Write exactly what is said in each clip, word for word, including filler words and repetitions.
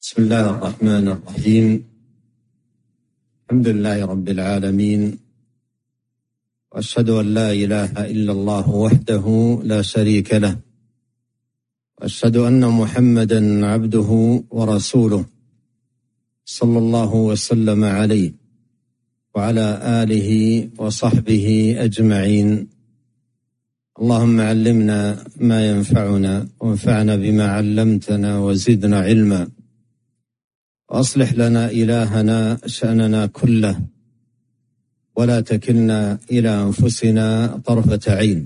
بسم الله الرحمن الرحيم. الحمد لله رب العالمين، وأشهد أن لا إله إلا الله وحده لا شريك له، وأشهد أن محمدا عبده ورسوله صلى الله وسلم عليه وعلى آله وصحبه أجمعين. اللهم علمنا ما ينفعنا وانفعنا بما علمتنا وزدنا علما، وأصلح لنا إلهنا شأننا كله، ولا تكلنا إلى أنفسنا طرفة عين.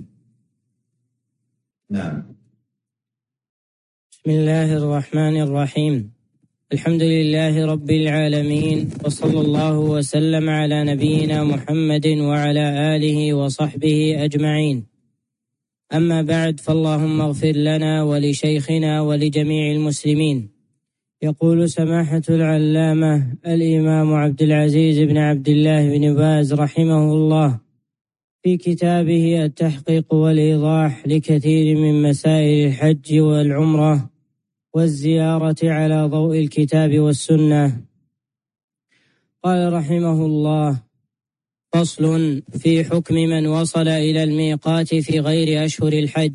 نعم. بسم الله الرحمن الرحيم. الحمد لله رب العالمين، وصلى الله وسلم على نبينا محمد وعلى آله وصحبه أجمعين. أما بعد، فاللهم اغفر لنا ولشيخنا ولجميع المسلمين. يقول سماحة العلامة الإمام عبد العزيز بن عبد الله بن باز رحمه الله في كتابه التحقيق والإيضاح لكثير من مسائل الحج والعمرة والزيارة على ضوء الكتاب والسنة، قال رحمه الله: فصل في حكم من وصل إلى الميقات في غير أشهر الحج.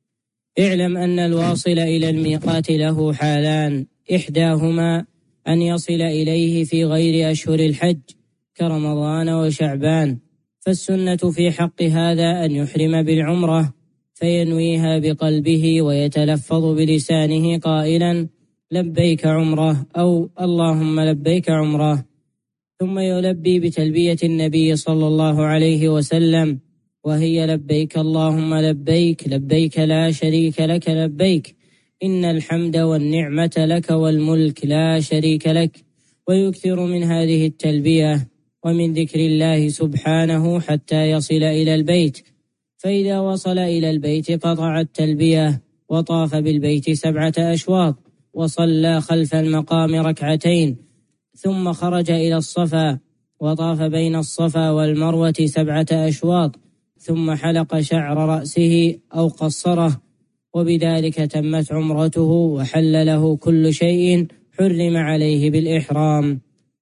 اعلم أن الواصل إلى الميقات له حالان، إحداهما أن يصل إليه في غير أشهر الحج كرمضان وشعبان، فالسنة في حق هذا أن يحرم بالعمرة فينويها بقلبه ويتلفظ بلسانه قائلا لبيك عمرة أو اللهم لبيك عمرة، ثم يلبي بتلبية النبي صلى الله عليه وسلم، وهي لبيك اللهم لبيك لبيك لا شريك لك لبيك إن الحمد والنعمة لك والملك لا شريك لك، ويكثر من هذه التلبية ومن ذكر الله سبحانه حتى يصل إلى البيت، فإذا وصل إلى البيت قطع التلبية وطاف بالبيت سبعة أشواط وصلى خلف المقام ركعتين، ثم خرج إلى الصفا وطاف بين الصفا والمروة سبعة أشواط، ثم حلق شعر رأسه أو قصره، وبذلك تمت عمرته وحل له كل شيء حرم عليه بالإحرام.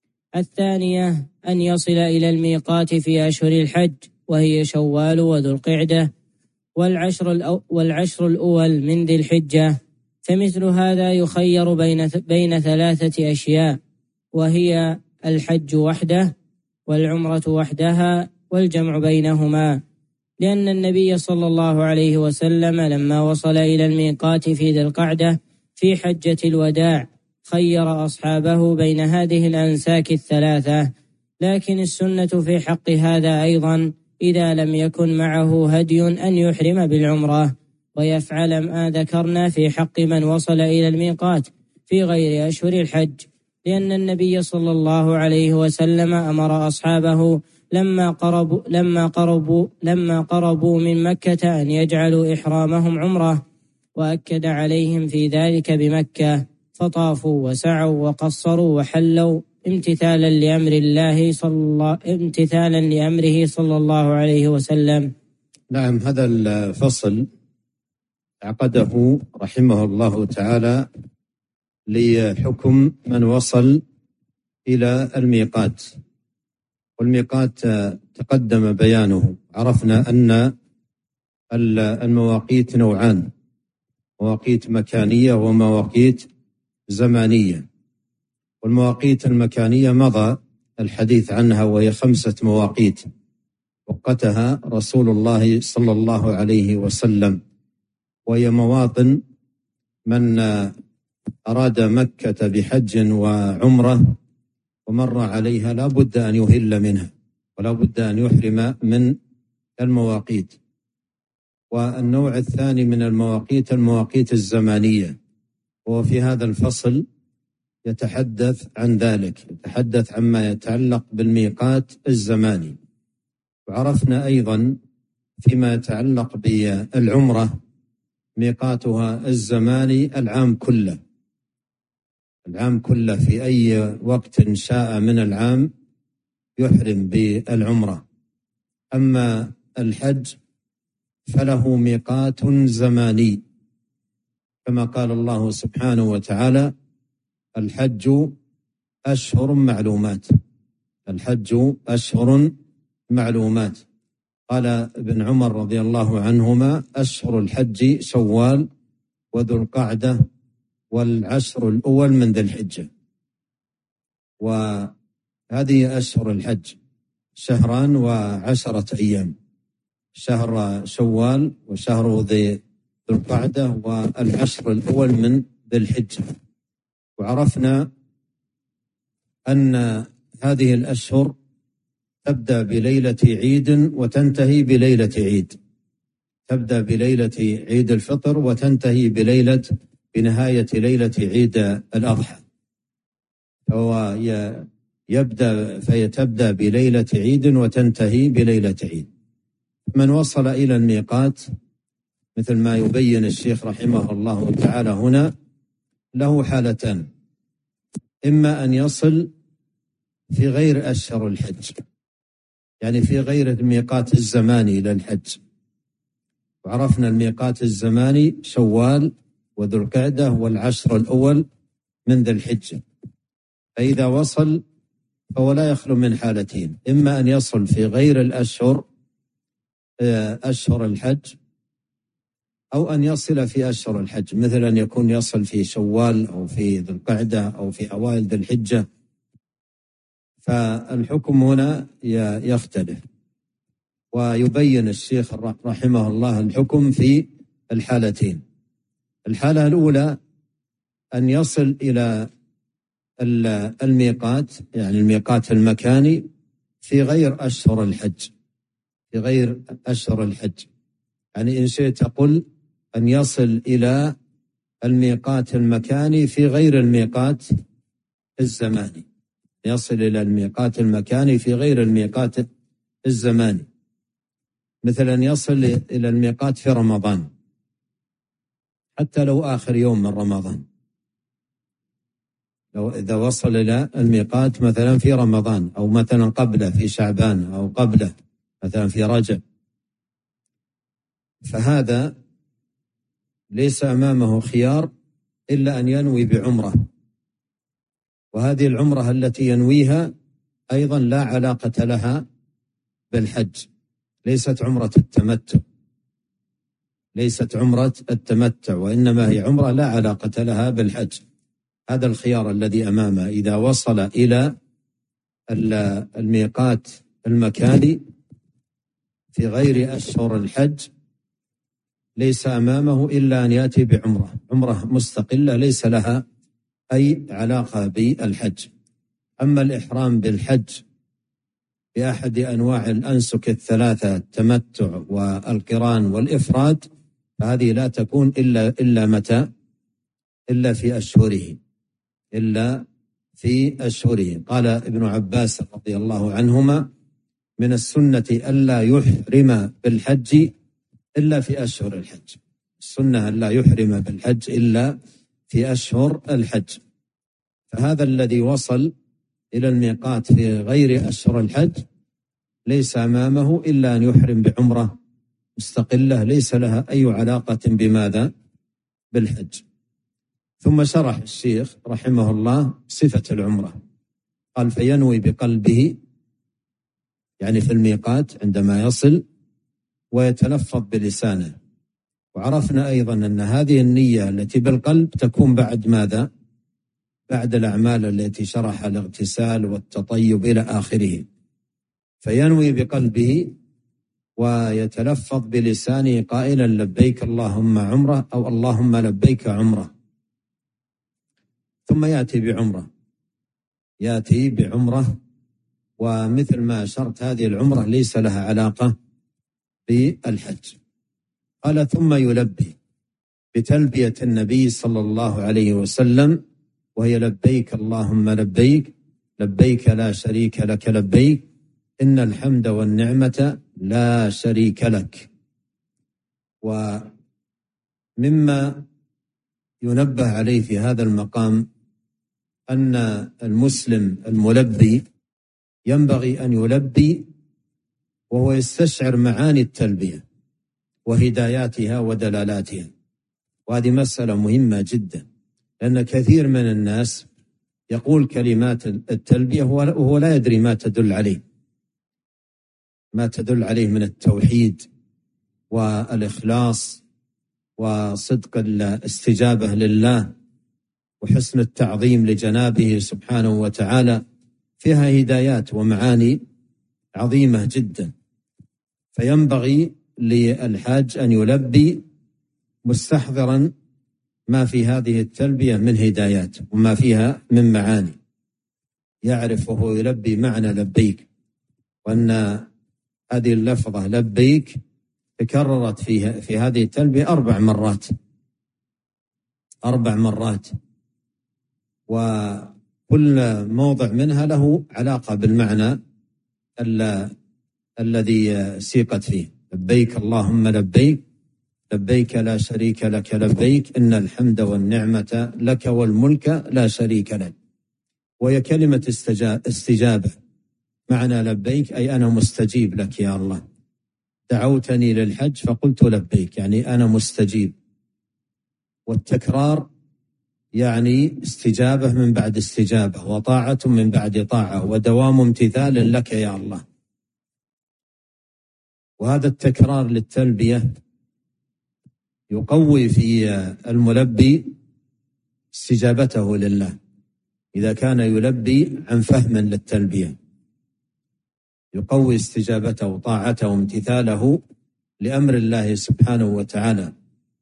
الثانية أن يصل إلى الميقات في أشهر الحج، وهي شوال وذو القعدة والعشر, الأو والعشر الأول من ذي الحجة، فمثل هذا يخير بين, بين ثلاثة أشياء، وهي الحج وحده والعمرة وحدها والجمع بينهما، لأن النبي صلى الله عليه وسلم لما وصل إلى الميقات في ذي القعدة في حجة الوداع خير أصحابه بين هذه الأنساك الثلاثة، لكن السنة في حق هذا أيضا إذا لم يكن معه هدي أن يحرم بالعمرة ويفعل ما ذكرنا في حق من وصل إلى الميقات في غير أشهر الحج، لأن النبي صلى الله عليه وسلم أمر أصحابه لما قربوا لما قربوا لما قربوا من مكة أن يجعلوا إحرامهم عمرة، وأكد عليهم في ذلك بمكة، فطافوا وسعوا وقصروا وحلوا امتثالا لأمر الله صلى الله امتثالا لأمره صلى الله عليه وسلم. نعم. هذا الفصل عقده رحمه الله تعالى لحكم من وصل إلى الميقات، والميقات تقدم بيانه. عرفنا أن المواقيت نوعان: مواقيت مكانية ومواقيت زمانية. والمواقيت المكانية مضى الحديث عنها، وهي خمسة مواقيت وقتها رسول الله صلى الله عليه وسلم، وهي مواطن من أراد مكة بحج وعمرة ومر عليها لا بد أن يهل منها ولا بد أن يحرم من المواقيت. والنوع الثاني من المواقيت المواقيت الزمانية، وفي هذا الفصل يتحدث عن ذلك، يتحدث عما يتعلق بالميقات الزماني. وعرفنا أيضا فيما يتعلق بالعمرة ميقاتها الزماني العام كله، العام كله في أي وقت شاء من العام يحرم بالعمرة. أما الحج فله ميقات زماني، كما قال الله سبحانه وتعالى: الحج أشهر معلومات، الحج أشهر معلومات. قال ابن عمر رضي الله عنهما: أشهر الحج شوال وذو القعدة والعشر الأول من ذي الحجة. وهذه أشهر الحج شهران وعشرة أيام، شهر شوال وشهر ذي القعدة والعشر الأول من ذي الحجة. وعرفنا أن هذه الأشهر تبدأ بليلة عيد وتنتهي بليلة عيد، تبدأ بليلة عيد الفطر وتنتهي بليلة بنهاية ليلة عيد الأضحى. هو يبدأ فيتبدأ بليلة عيد وتنتهي بليلة عيد. من وصل إلى الميقات مثل ما يبين الشيخ رحمه الله تعالى هنا له حالتان: إما أن يصل في غير أشهر الحج، يعني في غير الميقات الزماني للحج. وعرفنا الميقات الزماني شوال وذو القعدة والعشر الأول من ذي الحجة. فإذا وصل فهو لا يخلو من حالتين: إما أن يصل في غير الأشهر أشهر الحج، أو أن يصل في أشهر الحج، مثل أن يكون يصل في شوال أو في ذو القعدة أو في أوائل ذي الحجة. فالحكم هنا يختلف، ويبين الشيخ رحمه الله الحكم في الحالتين. الحالة الأولى أن يصل إلى الميقات، يعني الميقات المكاني، في غير أشهر الحج، في غير أشهر الحج. يعني إن شئت قل أن يصل إلى الميقات المكاني في غير الميقات الزماني، يصل إلى الميقات المكاني في غير الميقات الزماني، مثل أن يصل إلى الميقات في رمضان حتى لو آخر يوم من رمضان. لو إذا وصل إلى الميقات مثلا في رمضان، أو مثلا قبله في شعبان، أو قبله مثلا في رجب، فهذا ليس أمامه خيار إلا أن ينوي بعمرة. وهذه العمرة التي ينويها أيضا لا علاقة لها بالحج، ليست عمرة التمتع، ليست عمرة التمتع، وإنما هي عمرة لا علاقة لها بالحج. هذا الخيار الذي أمامه. إذا وصل إلى الميقات المكاني في غير أشهر الحج ليس أمامه إلا أن يأتي بعمرة، عمرة مستقلة ليس لها أي علاقة بالحج. أما الإحرام بالحج بأحد أنواع الأنسك الثلاثة، التمتع والقران والإفراد، فهذه لا تكون إلا إلا متى؟ إلا في أشهره، إلا في أشهره. قال ابن عباس رضي الله عنهما: من السنة ألا يحرم بالحج إلا في أشهر الحج. السنة ألا يحرم بالحج إلا في أشهر الحج. فهذا الذي وصل إلى الميقات في غير أشهر الحج ليس أمامه إلا أن يحرم بعمرة مستقلة ليس لها أي علاقة بماذا؟ بالحج. ثم شرح الشيخ رحمه الله صفة العمرة، قال: فينوي بقلبه، يعني في الميقات عندما يصل، ويتلفظ بلسانه. وعرفنا أيضا أن هذه النية التي بالقلب تكون بعد ماذا؟ بعد الأعمال التي شرح الاغتسال والتطيب إلى آخره. فينوي بقلبه ويتلفظ بلسانه قائلا: لبيك اللهم عمرة، أو اللهم لبيك عمرة. ثم يأتي بعمرة، يأتي بعمرة، ومثل ما أشرت هذه العمرة ليس لها علاقة بالحج. قال: ثم يلبي بتلبية النبي صلى الله عليه وسلم، وهي: لبيك اللهم لبيك، لبيك لا شريك لك لبيك، إن الحمد والنعمة لا شريك لك. ومما ينبه عليه في هذا المقام أن المسلم الملبي ينبغي أن يلبي وهو يستشعر معاني التلبية وهداياتها ودلالاتها. وهذه مسألة مهمة جدا، لأن كثير من الناس يقول كلمات التلبية وهو لا يدري ما تدل عليه ما تدل عليه من التوحيد والإخلاص وصدق الاستجابة لله وحسن التعظيم لجنابه سبحانه وتعالى. فيها هدايات ومعاني عظيمة جدا، فينبغي للحاج أن يلبي مستحضرا ما في هذه التلبية من هدايات وما فيها من معاني، يعرف وهو يلبي معنى لبيك، وأن هذه اللفظة لبيك تكررت في في هذه التلبية أربع مرات أربع مرات وكل موضع منها له علاقة بالمعنى الذي سيقت فيه. لبيك اللهم لبيك لبيك لا شريك لك لبيك إن الحمد والنعمة لك والملك لا شريك لك. وهي كلمة استجابة، معنى لبيك أي أنا مستجيب لك يا الله، دعوتني للحج فقلت لبيك يعني أنا مستجيب. والتكرار يعني استجابة من بعد استجابة وطاعة من بعد طاعة ودوام امتثال لك يا الله. وهذا التكرار للتلبية يقوي في الملبي استجابته لله إذا كان يلبي عن فهم للتلبية، يقوي استجابته وطاعته وامتثاله لأمر الله سبحانه وتعالى.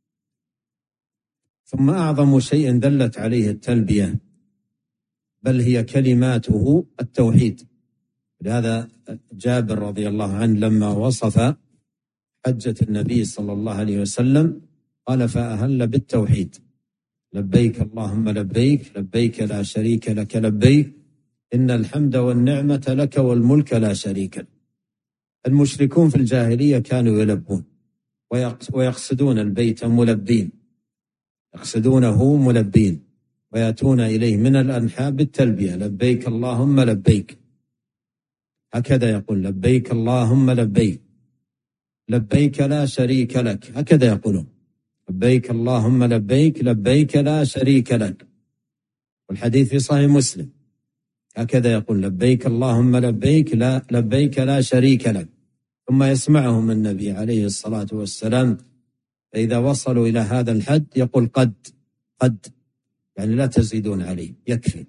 ثم أعظم شيء دلت عليه التلبية بل هي كلماته التوحيد. لهذا جابر رضي الله عنه لما وصف حجة النبي صلى الله عليه وسلم قال فأهل بالتوحيد لبيك اللهم لبيك لبيك لا شريك لك لبيك إن الحمد والنعمة لك والملك لا شريك لك. المشركون في الجاهلية كانوا يلبون ويقصدون البيت ملبين، يقصدونه ملبين ويأتون إليه من الأنحاء بالتلبية لبيك اللهم لبيك، هكذا يقول لبيك اللهم لبيك لبيك لا شريك لك، هكذا يقولون لبيك اللهم لبيك لبيك لا شريك لك. والحديث في صحيح مسلم هكذا يقول لبيك اللهم لبيك لا لبيك لا شريك لك. ثم يسمعهم النبي عليه الصلاة والسلام فإذا وصلوا إلى هذا الحد يقول قد قد يعني لا تزيدون عليه يكفي،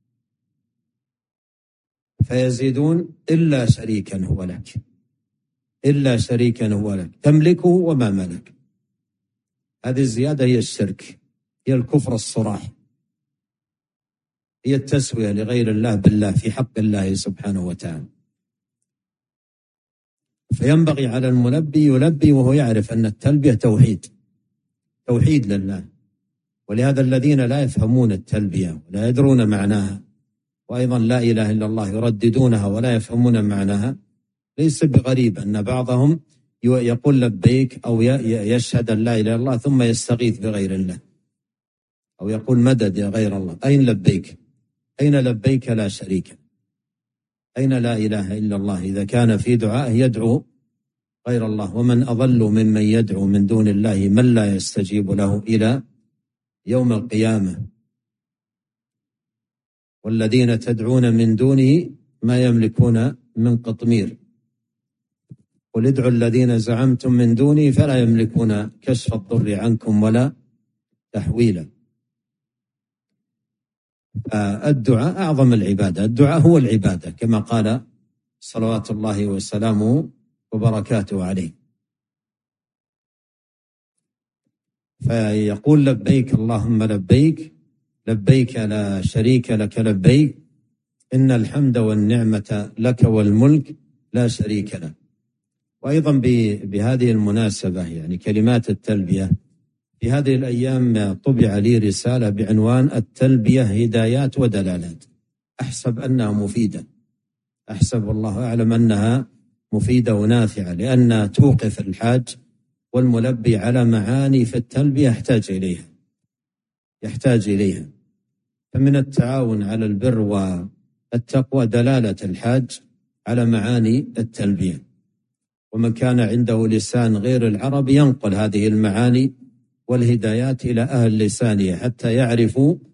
فيزيدون إلا شريكا هو لك إلا شريكا هو لك تملكه وما ملك. هذه الزيادة هي الشرك، هي الكفر الصراح، هي التسوية لغير الله بالله في حق الله سبحانه وتعالى. فينبغي على الملبي يلبي وهو يعرف أن التلبية توحيد توحيد لله. ولهذا الذين لا يفهمون التلبية ولا يدرون معناها وأيضا لا إله إلا الله يرددونها ولا يفهمون معناها، ليس بغريب أن بعضهم يقول لبيك أو يشهد أن لا إله إلا الله ثم يستغيث بغير الله أو يقول مدد يا غير الله. أين لبيك؟ أين لبيك لا شريك؟ أين لا إله إلا الله إذا كان في دعاء يدعو غير الله؟ ومن أضل ممن يدعو من دون الله من لا يستجيب له إلى يوم القيامة. والذين تدعون من دونه ما يملكون من قطمير قل ادعوا الذين زعمتم من دونه فلا يملكون كشف الضر عنكم ولا تحويلا. الدعاء أعظم العبادة، الدعاء هو العبادة كما قال صلوات الله وسلامه وبركاته عليه. فيقول لبيك اللهم لبيك لبيك لا شريك لك لبيك إن الحمد والنعمة لك والملك لا شريك لك. وأيضا بهذه المناسبة يعني كلمات التلبية في هذه الأيام طبع لي رسالة بعنوان التلبية هدايات ودلالات، أحسب أنها مفيدة، أحسب والله أعلم أنها مفيدة ونافعة، لأنها توقف الحاج والملبي على معاني في التلبية يحتاج إليها يحتاج إليها فمن التعاون على البر والتقوى دلالة الحاج على معاني التلبية. ومن كان عنده لسان غير العربي ينقل هذه المعاني والهدايات إلى أهل لسانه حتى يعرفوا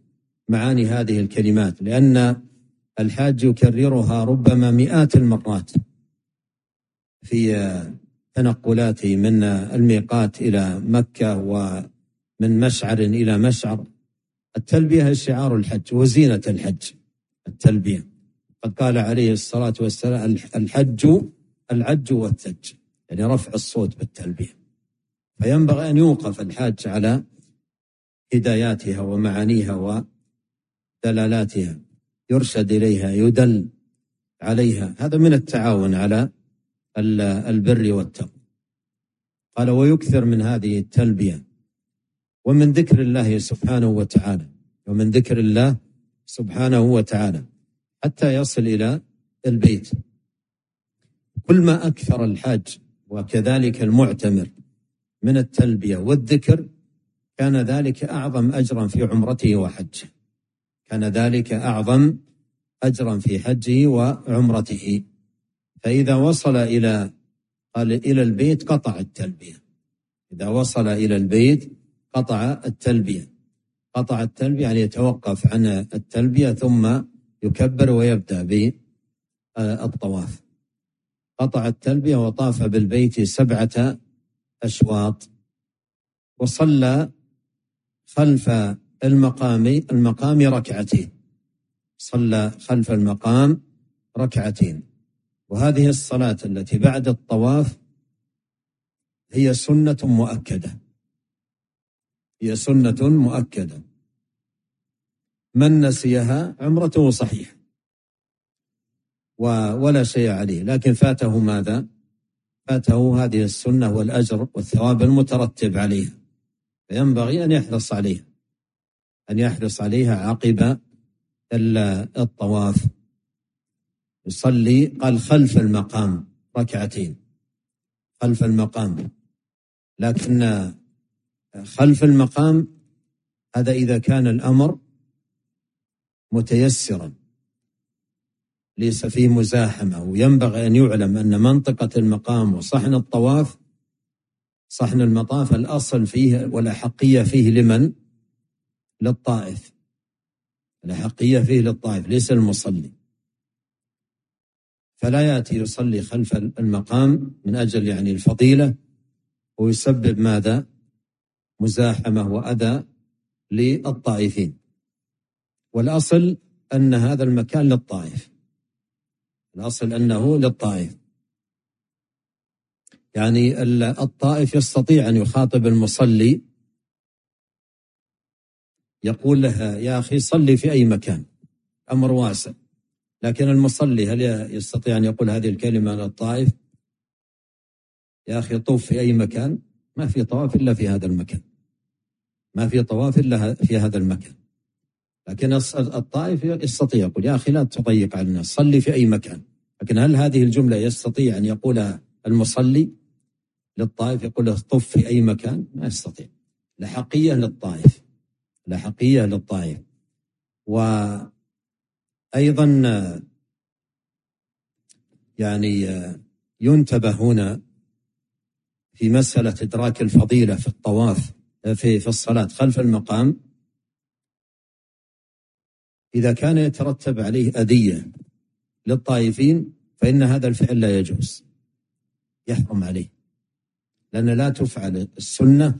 معاني هذه الكلمات، لأن الحاج يكررها ربما مئات المرات في تنقلاته من الميقات إلى مكة ومن مشعر إلى مشعر. التلبية هي شعار الحج وزينة الحج، التلبية. قد قال عليه الصلاة والسلام: الحج العج والثج، يعني رفع الصوت بالتلبية. فينبغي أن يوقف الحاج على هداياتها ومعانيها ودلالاتها، يرشد إليها، يدل عليها. هذا من التعاون على البر والتقوى. قال: ويكثر من هذه التلبية ومن ذكر الله سبحانه وتعالى، ومن ذكر الله سبحانه وتعالى حتى يصل إلى البيت. كل ما أكثر الحاج وكذلك المعتمر من التلبية والذكر كان ذلك أعظم أجرا في عمرته وحجه، كان ذلك أعظم أجرا في حجه وعمرته. فإذا وصل إلى قال إلى البيت قطع التلبية، إذا وصل إلى البيت قطع التلبية. قطع التلبية يعني يتوقف عن التلبية ثم يكبر ويبدأ بالطواف. قطع التلبية وطاف بالبيت سبعة أشواط، وصلى خلف المقام المقام ركعتين، صلى خلف المقام ركعتين. وهذه الصلاة التي بعد الطواف هي سنة مؤكدة، هي سنة مؤكدة، من نسيها عمرته صحيح ولا شيء عليه، لكن فاته ماذا؟ فاته هذه السنة والأجر والثواب المترتب عليها، فينبغي أن يحرص عليها، أن يحرص عليها عقب الطواف. يصلي قال خلف المقام ركعتين، خلف المقام. لكن خلف المقام هذا إذا كان الأمر متيسرا ليس فيه مزاحمة. وينبغي أن يعلم أن منطقة المقام وصحن الطواف، صحن المطاف الأصل فيه والأحقية فيه لمن؟ للطائف، الأحقية فيه للطائف ليس المصلي. فلا يأتي يصلي خلف المقام من أجل يعني الفضيلة ويسبب ماذا؟ مزاحمة وأذى للطائفين. والأصل أن هذا المكان للطائف، الأصل أنه للطائف، يعني الطائف يستطيع أن يخاطب المصلي، يقول له يا أخي صلي في أي مكان، أمر واسع. لكن المصلي هل يستطيع أن يقول هذه الكلمة للطائف؟ يا أخي طوف في أي مكان؟ ما في طواف إلا في هذا المكان، ما في طواف إلا في هذا المكان. لكن الطائف يستطيع يقول يا أخي لا تضيق على الناس، صلي في أي مكان. لكن هل هذه الجملة يستطيع أن يقولها المصلي للطائف، يقول له طف في أي مكان؟ ما يستطيع. لحقية للطائف، لحقية للطائف. وأيضا يعني ينتبه هنا في مسألة إدراك الفضيلة في الطواف في في الصلاة خلف المقام. إذا كان يترتب عليه أذية للطائفين فإن هذا الفعل لا يجوز، يحرم عليه، لأن لا تفعل السنة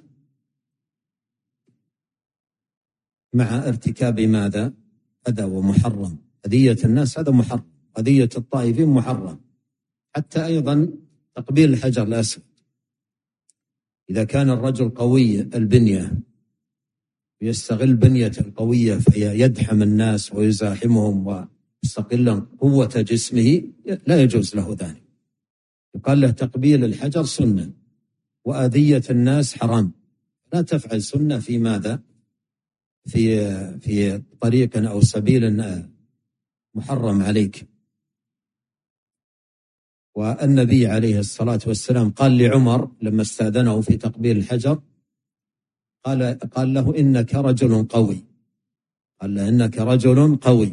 مع ارتكاب ماذا؟ أذى ومحرم. أذية الناس هذا محرم، أذية الطائفين محرم. حتى أيضا تقبيل الحجر الأسود، إذا كان الرجل قوي البنية ويستغل بنيته القوية فيدحم الناس ويزاحمهم ويستغل قوة جسمه، لا يجوز له ذلك. يقال له تقبيل الحجر سنة وأذية الناس حرام. لا تفعل سنة في ماذا؟ في في طريق أو سبيل محرم عليك. والنبي عليه الصلاة والسلام قال لعمر لما استأذنه في تقبيل الحجر، قال قال له إنك رجل قوي، قال له إنك رجل قوي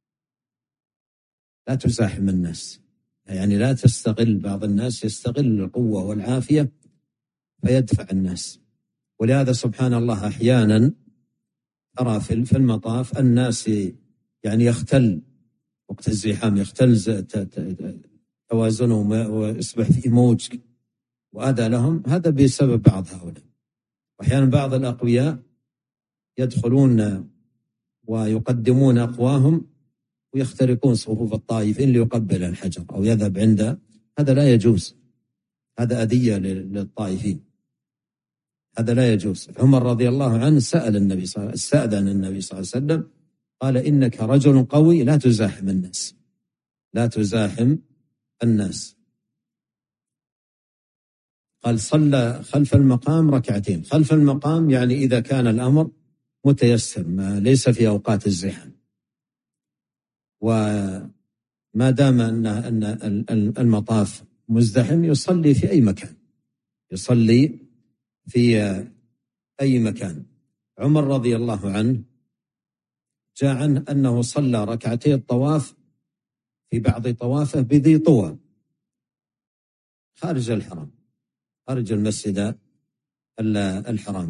لا تزاحم الناس، يعني لا تستغل. بعض الناس يستغل القوة والعافية فيدفع الناس. ولهذا سبحان الله أحيانا أرى في المطاف الناس يعني يختل وقت الزحام، يختل توازنهم ويصبح في موج وأذى لهم، هذا بسبب بعض هؤلاء. وأحيانا بعض الأقوياء يدخلون ويقدمون أقواهم ويخترقون صفوف الطائفين ليقبل الحجر أو يذهب عنده، هذا لا يجوز، هذا أذية للطائفين، هذا لا يجوز. عمر رضي الله عنه سأل النبي صلى الله عليه وسلم، استأذن النبي صلى الله عليه وسلم، قال إنك رجل قوي لا تزاحم الناس، لا تزاحم الناس. قال صلى خلف المقام ركعتين. خلف المقام يعني إذا كان الأمر متيسر، ما ليس في أوقات الزحام، وما دام أن المطاف مزدحم يصلي في أي مكان، يصلي في أي مكان. عمر رضي الله عنه جاء عنه أنه صلى ركعتي الطواف في بعض طوافه بذي طوى خارج الحرم، خارج المسجد الحرام،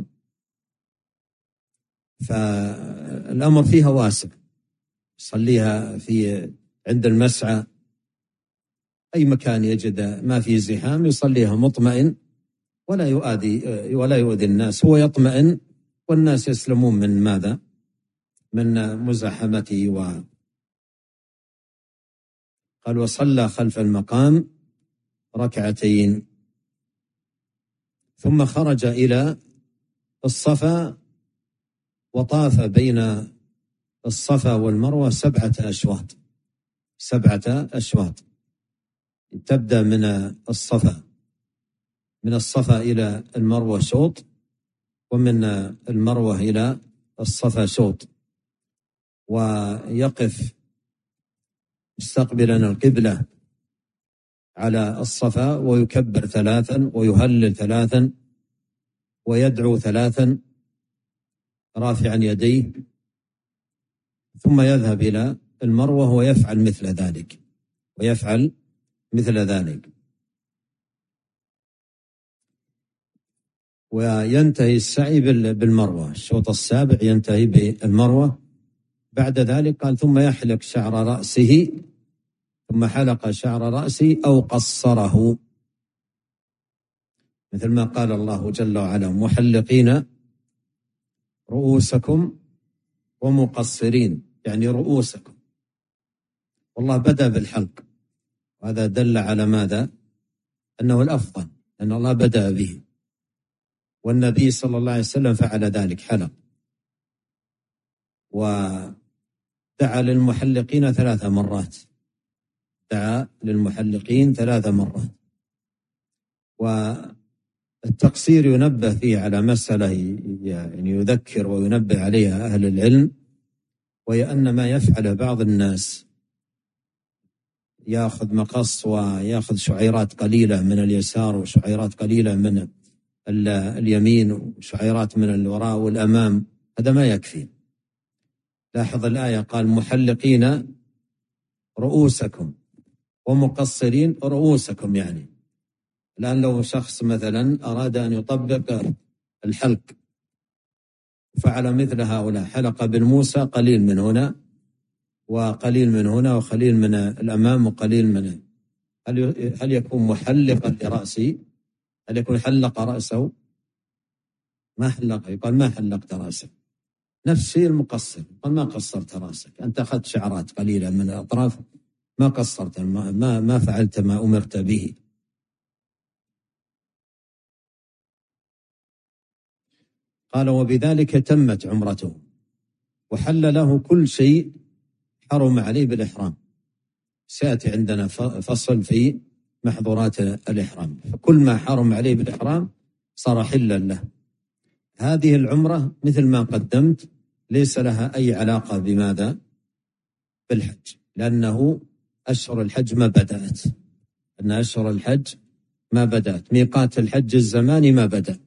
فالأمر فيها واسع، يصليها في عند المسعى، أي مكان يجد ما فيه زحام يصليها مطمئن ولا يؤذي ولا يؤذي الناس، هو يطمئن والناس يسلمون من ماذا؟ من مزاحمته. و قال وصلى خلف المقام ركعتين ثم خرج إلى الصفا وطاف بين الصفا والمروة سبعة أشواط، سبعة أشواط، تبدأ من الصفا من الصفا إلى المروة شوط، ومن المروة إلى الصفا شوط، ويقف مستقبلا القبلة على الصفا ويكبر ثلاثا ويهلل ثلاثا ويدعو ثلاثا رافعا يديه، ثم يذهب إلى المروة ويفعل مثل ذلك ويفعل مثل ذلك وينتهي السعي بالمروة، الشوط السابع ينتهي بالمروة. بعد ذلك قال ثم يحلق شعر رأسه، ثم حلق شعر رأسه أو قصره، مثل ما قال الله جل وعلا محلقين رؤوسكم ومقصرين، يعني رؤوسكم، والله بدأ بالحلق، وهذا دل على ماذا؟ أنه الأفضل، أن الله بدأ به، والنبي صلى الله عليه وسلم فعل ذلك، حلق، ودعا للمحلقين ثلاث مرات، دعا للمحلقين ثلاث مرات. والتقصير ينبه فيه على مسألة يعني يذكر وينبه عليها أهل العلم، وهي أن ما يفعله بعض الناس، يأخذ مقص ويأخذ شعيرات قليلة من اليسار وشعيرات قليلة من اليمين وشعيرات من الوراء والأمام، هذا ما يكفي. لاحظ الآية قال محلقين رؤوسكم ومقصرين رؤوسكم، يعني الآن لو شخص مثلا أراد أن يطبق الحلق فعل مثل هؤلاء، حلق بالموسى قليل من هنا وقليل من هنا وقليل من الأمام وقليل من، هل هل يكون محلقا لرأسه؟ هل يكون حلق رأسه؟ ما حلق، يقال ما حلقت رأسك. نفس الشيء المقصر، قال ما قصرت رأسك، أنت أخذت شعرات قليلة من الأطراف، ما قصرت، ما ما فعلت ما أمرت به. قال وبذلك تمت عمرته وحل له كل شيء حرم عليه بالإحرام. سيأتي عندنا فصل في محظورات الإحرام، فكل ما حرم عليه بالإحرام صار حلا له. هذه العمرة مثل ما قدمت ليس لها أي علاقة بماذا؟ بالحج، لأنه أشهر الحج ما بدأت، أن أشهر الحج ما بدأت، ميقات الحج الزماني ما بدأ.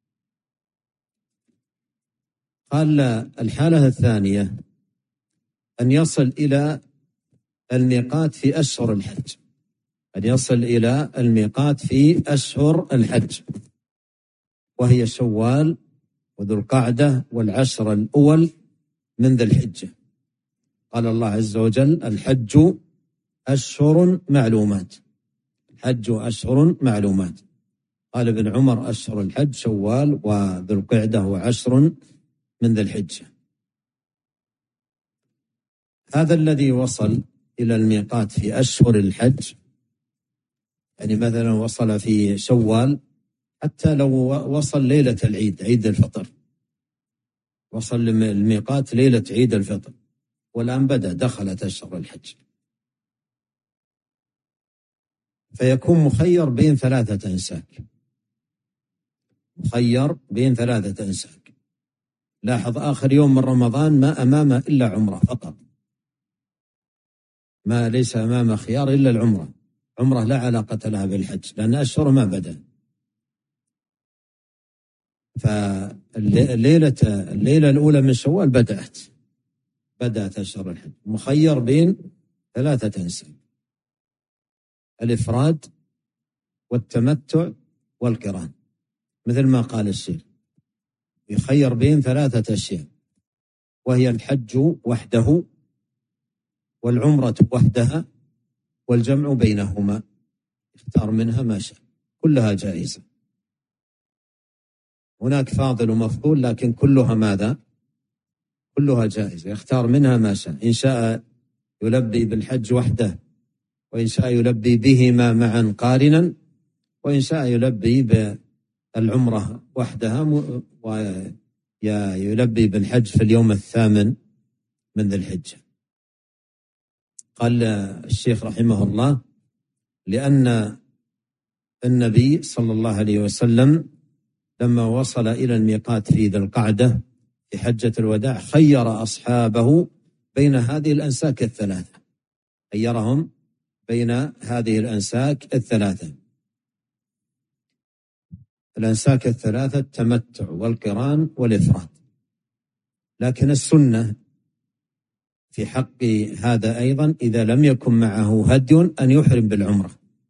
قال الحالة الثانية أن يصل إلى الميقات في أشهر الحج، أن يصل إلى الميقات في أشهر الحج، وهي شوال وذو القعدة والعشر الأول من ذي الحجة. قال الله عز وجل: الحج أشهر معلومات. الحج أشهر معلومات. قال ابن عمر: أشهر الحج شوال وذو القعدة وعشر من ذي الحجة. هذا الذي وصل إلى الميقات في أشهر الحج، يعني مثلا وصل في شوال، حتى لو وصل ليلة العيد، عيد الفطر، وصل الميقات ليلة عيد الفطر، والآن بدأ دخلت أشهر الحج، فيكون مخير بين ثلاثة أنساك. مخير بين ثلاثة أنساك. لاحظ آخر يوم من رمضان ما أمامه إلا عمره فقط، ما ليس أمامه خيار إلا العمرة. عمرة لا علاقة لها بالحج لأن أشهر ما بدأ. فالليلة الليلة الأولى من شوال بدأت بدأت أشهر الحج، مخير بين ثلاثة أنساك: الإفراد والتمتع والقران، مثل ما قال الشيخ، يخير بين ثلاثة أشياء، وهي الحج وحده والعمرة وحدها والجمع بينهما. اختار منها ما شاء، كلها جائزة. هناك فاضل ومفضول، لكن كلها ماذا؟ كلها جائزة، يختار منها ما شاء. إن شاء يلبي بالحج وحده، وإن شاء يلبي بهما معا قارنا، وإن شاء يلبي بالعمرة وحدها، ويلبي بالحج في اليوم الثامن من ذي الحجة. قال الشيخ رحمه الله: لأن النبي صلى الله عليه وسلم لما وصل إلى الميقات في ذي القعدة في حجة الوداع خير أصحابه بين هذه الأنساك الثلاثة، خيرهم بين هذه الأنساك الثلاثة. الأنساك الثلاثة: التمتع والقران والإفراد. لكن السنة في حق هذا أيضا إذا لم يكن معه هدي أن يحرم بالعمرة،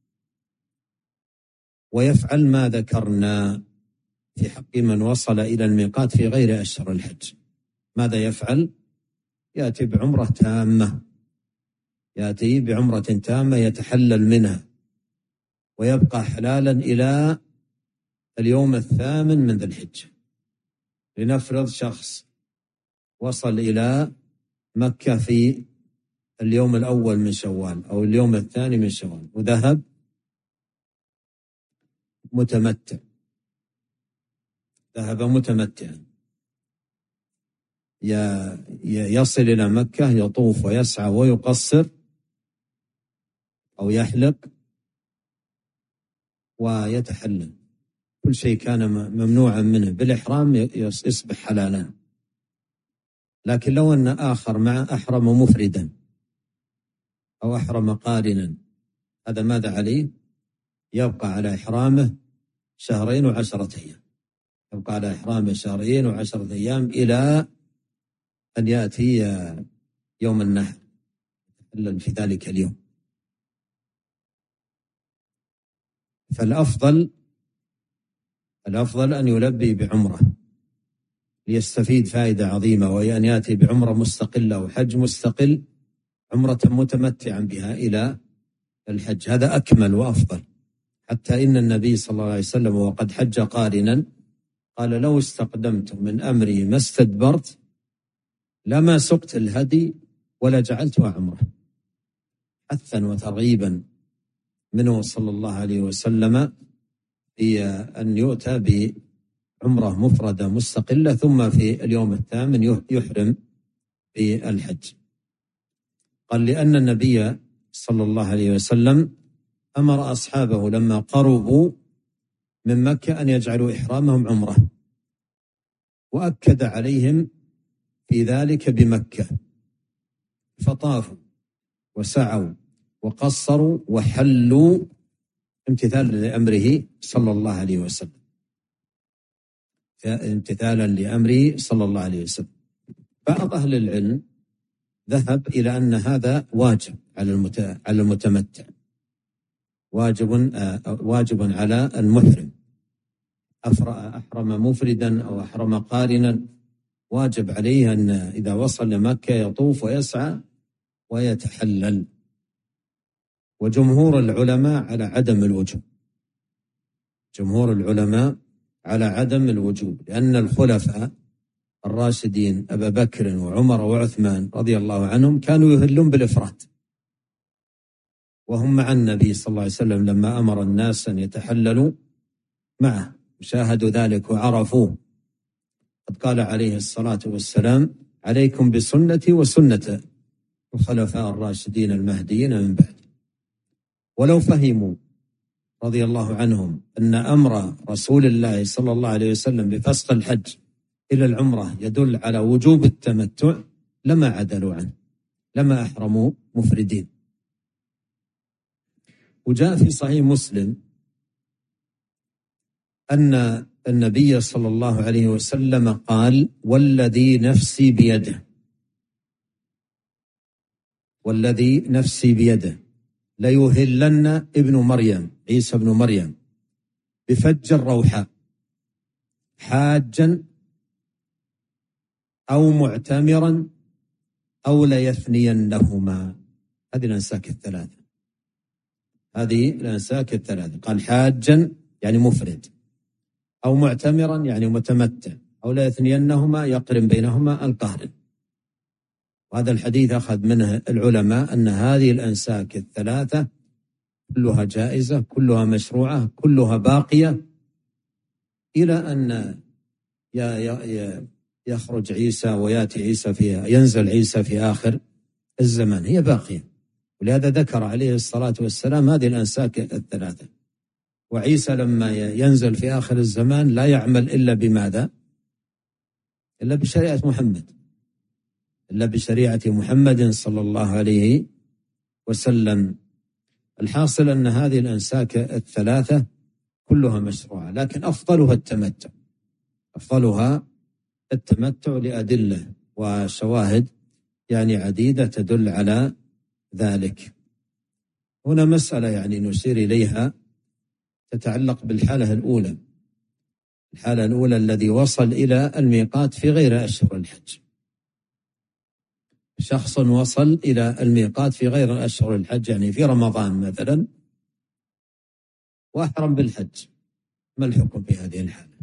ويفعل ما ذكرنا في حق من وصل إلى الميقات في غير أشهر الحج. ماذا يفعل؟ يأتي بعمرة تامة، يأتي بعمرة تامة يتحلل منها، ويبقى حلالا إلى اليوم الثامن من ذي الحجة. لنفرض شخص وصل إلى مكة في اليوم الأول من شوال أو اليوم الثاني من شوال، وذهب متمتع، ذهب متمتعا، يصل إلى مكة، يطوف ويسعى ويقصر أو يحلق ويتحلل، كل شيء كان ممنوعا منه بالإحرام يصبح حلالا. لكن لو أن آخر مع أحرم مفردا أو أحرم قارنا، هذا ماذا عليه؟ يبقى على إحرامه شهرين وعشرة أيام، يبقى على إحرامه شهرين وعشرة أيام إلى أن يأتي يوم النحر يتحلل في ذلك اليوم. فالأفضل الأفضل أن يلبي بعمرة ليستفيد فائدة عظيمة، وهي أن يأتي بعمرة مستقلة وحج مستقل، عمرة متمتعا بها إلى الحج. هذا أكمل وأفضل. حتى إن النبي صلى الله عليه وسلم وقد حج قارنا قال: لو استقدمت من أمري ما استدبرت لما سقت الهدي ولا جعلتها عمرة، حثا وترغيبا منه صلى الله عليه وسلم في أن يؤتى بعمرة مفردة مستقلة، ثم في اليوم الثامن يحرم بالحج. قال: لأن النبي صلى الله عليه وسلم أمر أصحابه لما قربوا من مكة أن يجعلوا إحرامهم عمرة، وأكد عليهم في ذلك بمكة، فطافوا وسعوا وقصروا وحلوا امتثالا لأمره صلى الله عليه وسلم، امتثالا لأمره صلى الله عليه وسلم. بعض أهل العلم ذهب إلى أن هذا واجب على على المتمتع، واجب واجب على المحرم، أحرم مفردا أو أحرم قارنا واجب عليه أن إذا وصل لمكة يطوف ويسعى ويتحلل. وجمهور العلماء على عدم الوجوب، جمهور العلماء على عدم الوجوب، لأن الخلفاء الراشدين أبا بكر وعمر وعثمان رضي الله عنهم كانوا يهلون بالإفراد، وهم مع النبي صلى الله عليه وسلم لما أمر الناس أن يتحللوا معه، شاهدوا ذلك وعرفوه. قد قال عليه الصلاة والسلام: عليكم بسنتي وسنة الخلفاء الراشدين المهديين من بعد. ولو فهموا رضي الله عنهم أن أمر رسول الله صلى الله عليه وسلم بفسخ الحج إلى العمرة يدل على وجوب التمتع لما عدلوا عنه، لما أحرموا مفردين. وجاء في صحيح مسلم أن النبي صلى الله عليه وسلم قال: والذي نفسي بيده، والذي نفسي بيده ليهلن ابن مريم عيسى ابن مريم بفج الروحاء حاجا أو معتمرا أو ليثنينهما. هذه الأنساك الثلاثة، هذه الأنساك الثلاثة. قال حاجا يعني مفرد، أو معتمرا يعني متمتع، أو ليثنينهما يقرن بينهما القهر. وهذا الحديث أخذ منه العلماء أن هذه الأنساك الثلاثة كلها جائزة، كلها مشروعة، كلها باقية إلى أن يخرج عيسى ويأتي عيسى فيها، ينزل عيسى في آخر الزمان، هي باقية. ولهذا ذكر عليه الصلاة والسلام هذه الأنساك الثلاثة. وعيسى لما ينزل في آخر الزمان لا يعمل إلا بماذا؟ إلا بشريعة محمد، إلا بشريعة محمد صلى الله عليه وسلم. الحاصل أن هذه الأنساك الثلاثة كلها مشروعة، لكن أفضلها التمتع، أفضلها التمتع لأدلة وشواهد يعني عديدة تدل على ذلك. هنا مسألة يعني نشير إليها تتعلق بالحالة الأولى، الحالة الأولى الذي وصل إلى الميقات في غير أشهر الحج. شخص وصل إلى الميقات في غير أشهر الحج، يعني في رمضان مثلا، وأحرم بالحج، ما الحكم في هذه الحالة؟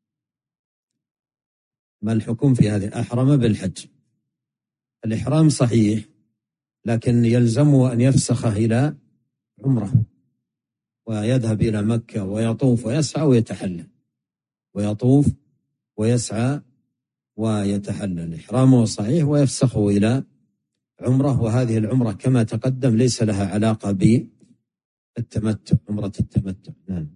ما الحكم في هذه؟ أحرم بالحج، الإحرام صحيح، لكن يلزمه أن يفسخه إلى عمره ويذهب إلى مكة ويطوف ويسعى ويتحلل، ويطوف ويسعى ويتحلل. إحرامه صحيح ويفسخه إلى عمره، وهذه العمرة كما تقدم ليس لها علاقة بالتمتع، عمرة التمتع. نعم.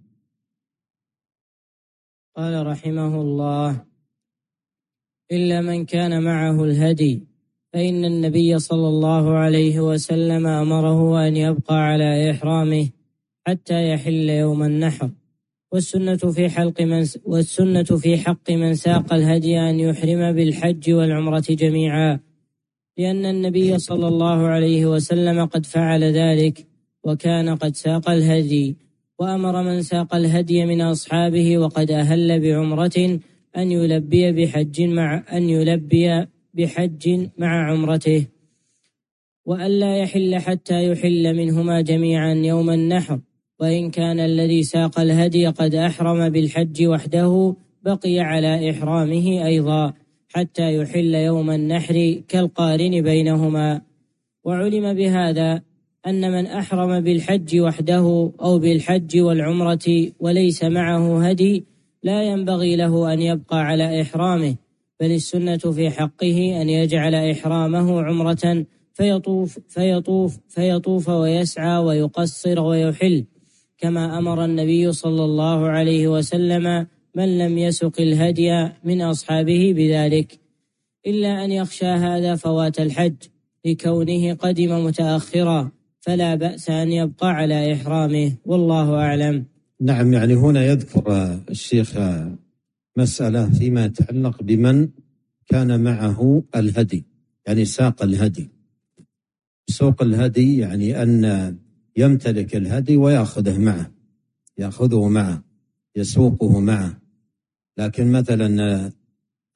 قال رحمه الله: إلا من كان معه الهدي، فإن النبي صلى الله عليه وسلم أمره أن يبقى على إحرامه حتى يحل يوم النحر. والسنة في حلق من والسنة في حق من ساق الهدي أن يحرم بالحج والعمرة جميعا، لأن النبي صلى الله عليه وسلم قد فعل ذلك وكان قد ساق الهدي، وأمر من ساق الهدي من أصحابه وقد أهل بعمرة أن يلبي بحج مع أن يلبي بحج مع عمرته، وألا يحل حتى يحل منهما جميعا يوم النحر. وإن كان الذي ساق الهدي قد أحرم بالحج وحده بقي على إحرامه أيضا حتى يحل يوم النحر كالقارن بينهما. وعلم بهذا أن من أحرم بالحج وحده أو بالحج والعمرة وليس معه هدي لا ينبغي له أن يبقى على إحرامه، بل السنة في حقه أن يجعل إحرامه عمرة فيطوف فيطوف فيطوف ويسعى ويقصر ويحل، كما أمر النبي صلى الله عليه وسلم من لم يسق الهدي من أصحابه بذلك، إلا أن يخشى هذا فوات الحج لكونه قدم متأخرا، فلا بأس أن يبقى على إحرامه، والله أعلم. نعم، يعني هنا يذكر الشيخ مسألة فيما يتعلق بمن كان معه الهدي، يعني ساق الهدي. سوق الهدي يعني أن يمتلك الهدي ويأخذه معه، يأخذه معه، يسوقه معه. لكن مثلا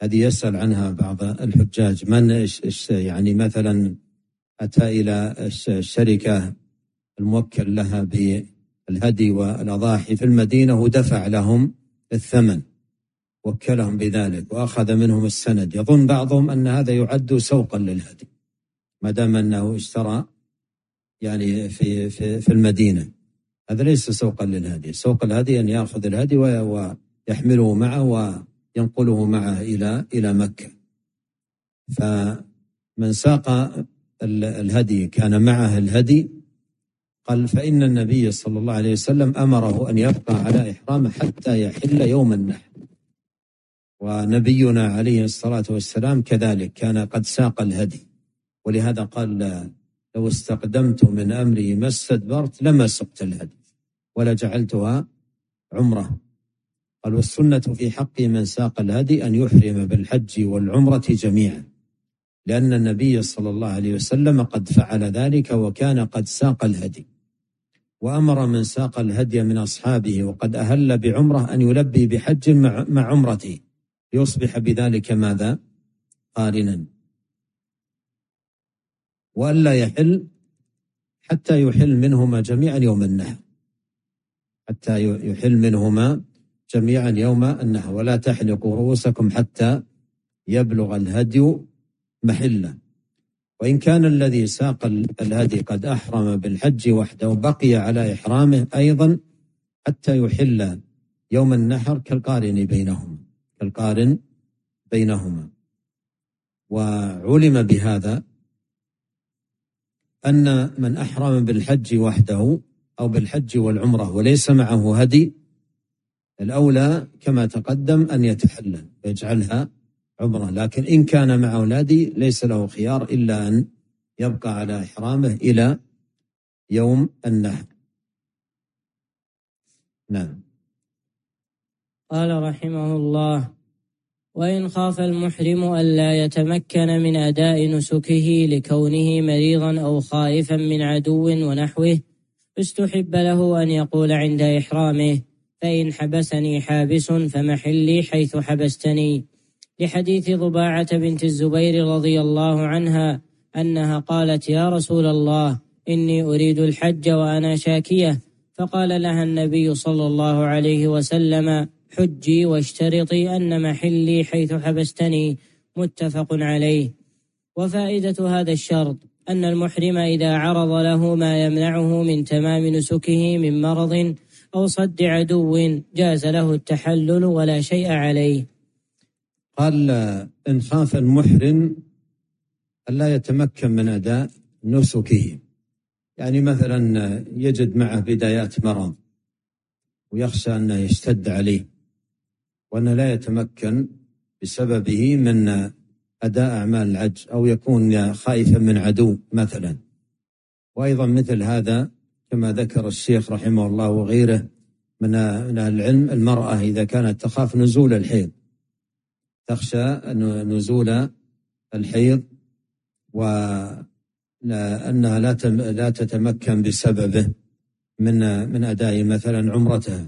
هذه يسأل عنها بعض الحجاج، من يعني مثلا أتى إلى الشركة الموكل لها بالهدي والأضاحي في المدينة ودفع لهم الثمن، وكلهم بذلك وأخذ منهم السند، يظن بعضهم أن هذا يعد سوقا للهدي ما دام أنه اشترى يعني في في في المدينة. هذا ليس سوقا للهدي. سوق الهدي أن يأخذ الهدي ويحمله معه وينقله معه إلى إلى مكة. فمن ساق الهدي كان معه الهدي، قال فإن النبي صلى الله عليه وسلم أمره أن يبقى على إحرامه حتى يحل يوم النحر، ونبينا عليه الصلاة والسلام كذلك كان قد ساق الهدي، ولهذا قال لو استقدمت من أمري ما استدبرت لما سقت الهدي ولا جعلتها عمرة. قال والسنة في حق من ساق الهدي أن يحرم بالحج والعمرة جميعا، لأن النبي صلى الله عليه وسلم قد فعل ذلك وكان قد ساق الهدي، وأمر من ساق الهدي من أصحابه وقد أهل بعمرة أن يلبي بحج مع عمرته ليصبح بذلك ماذا؟ قارنا، وألا يحل حتى يحل منهما جميعا يوم النحر، حتى يحل منهما جميعا يوم النحر. ولا تحلقوا رؤوسكم حتى يبلغ الهدي محله. وإن كان الذي ساق الهدي قد أحرم بالحج وحده بقي على إحرامه أيضا حتى يحل يوم النحر كالقارن بينهما كالقارن بينهما. وعلم بهذا أن من أحرم بالحج وحده أو بالحج والعمرة وليس معه هدي، الأولى كما تقدم أن يتحلل ويجعلها عمرة، لكن إن كان معه الهدي ليس له خيار إلا أن يبقى على إحرامه إلى يوم النحر. نعم. قال رحمه الله: وإن خاف المحرم ألا يتمكن من أداء نسكه لكونه مريضا أو خائفا من عدو ونحوه، استحب له أن يقول عند إحرامه: فإن حبسني حابس فمحلي حيث حبستني، لحديث ضباعة بنت الزبير رضي الله عنها أنها قالت: يا رسول الله، إني أريد الحج وأنا شاكية، فقال لها النبي صلى الله عليه وسلم: حجي واشترطي أن محلي حيث حبستني، متفق عليه. وفائدة هذا الشرط أن المحرم إذا عرض له ما يمنعه من تمام نسكه من مرض أو صد عدو جاز له التحلل ولا شيء عليه. قال: إن خاف المحرم ألا يتمكن من أداء نسكه، يعني مثلا يجد معه بدايات مرض ويخشى أنه يشتد عليه وأنه لا يتمكن بسببه من أداء أعمال الحج، أو يكون خائفا من عدو مثلا. وأيضا مثل هذا كما ذكر الشيخ رحمه الله وغيره من العلم، المرأة إذا كانت تخاف نزول الحيض، تخشى نزول الحيض وأنها لا تتمكن بسببه من من أداء مثلا عمرتها،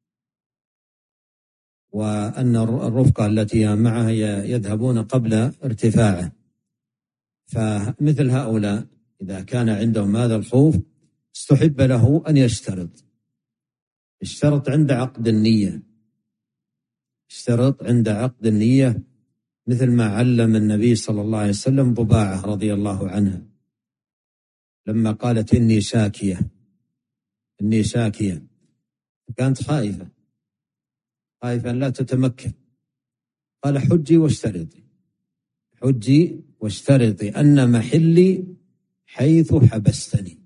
وأن الرفقة التي معها يذهبون قبل ارتفاعه. فمثل هؤلاء إذا كان عندهم هذا الخوف استحب له أن يشترط اشترط عند عقد النية اشترط عند عقد النية مثل ما علم النبي صلى الله عليه وسلم ضباعة رضي الله عنها لما قالت: إني شاكية إني شاكية، كانت خائفة خائفة لا تتمكن. قال: حجي واشترطي حجي واشترطي أن محلي حيث حبستني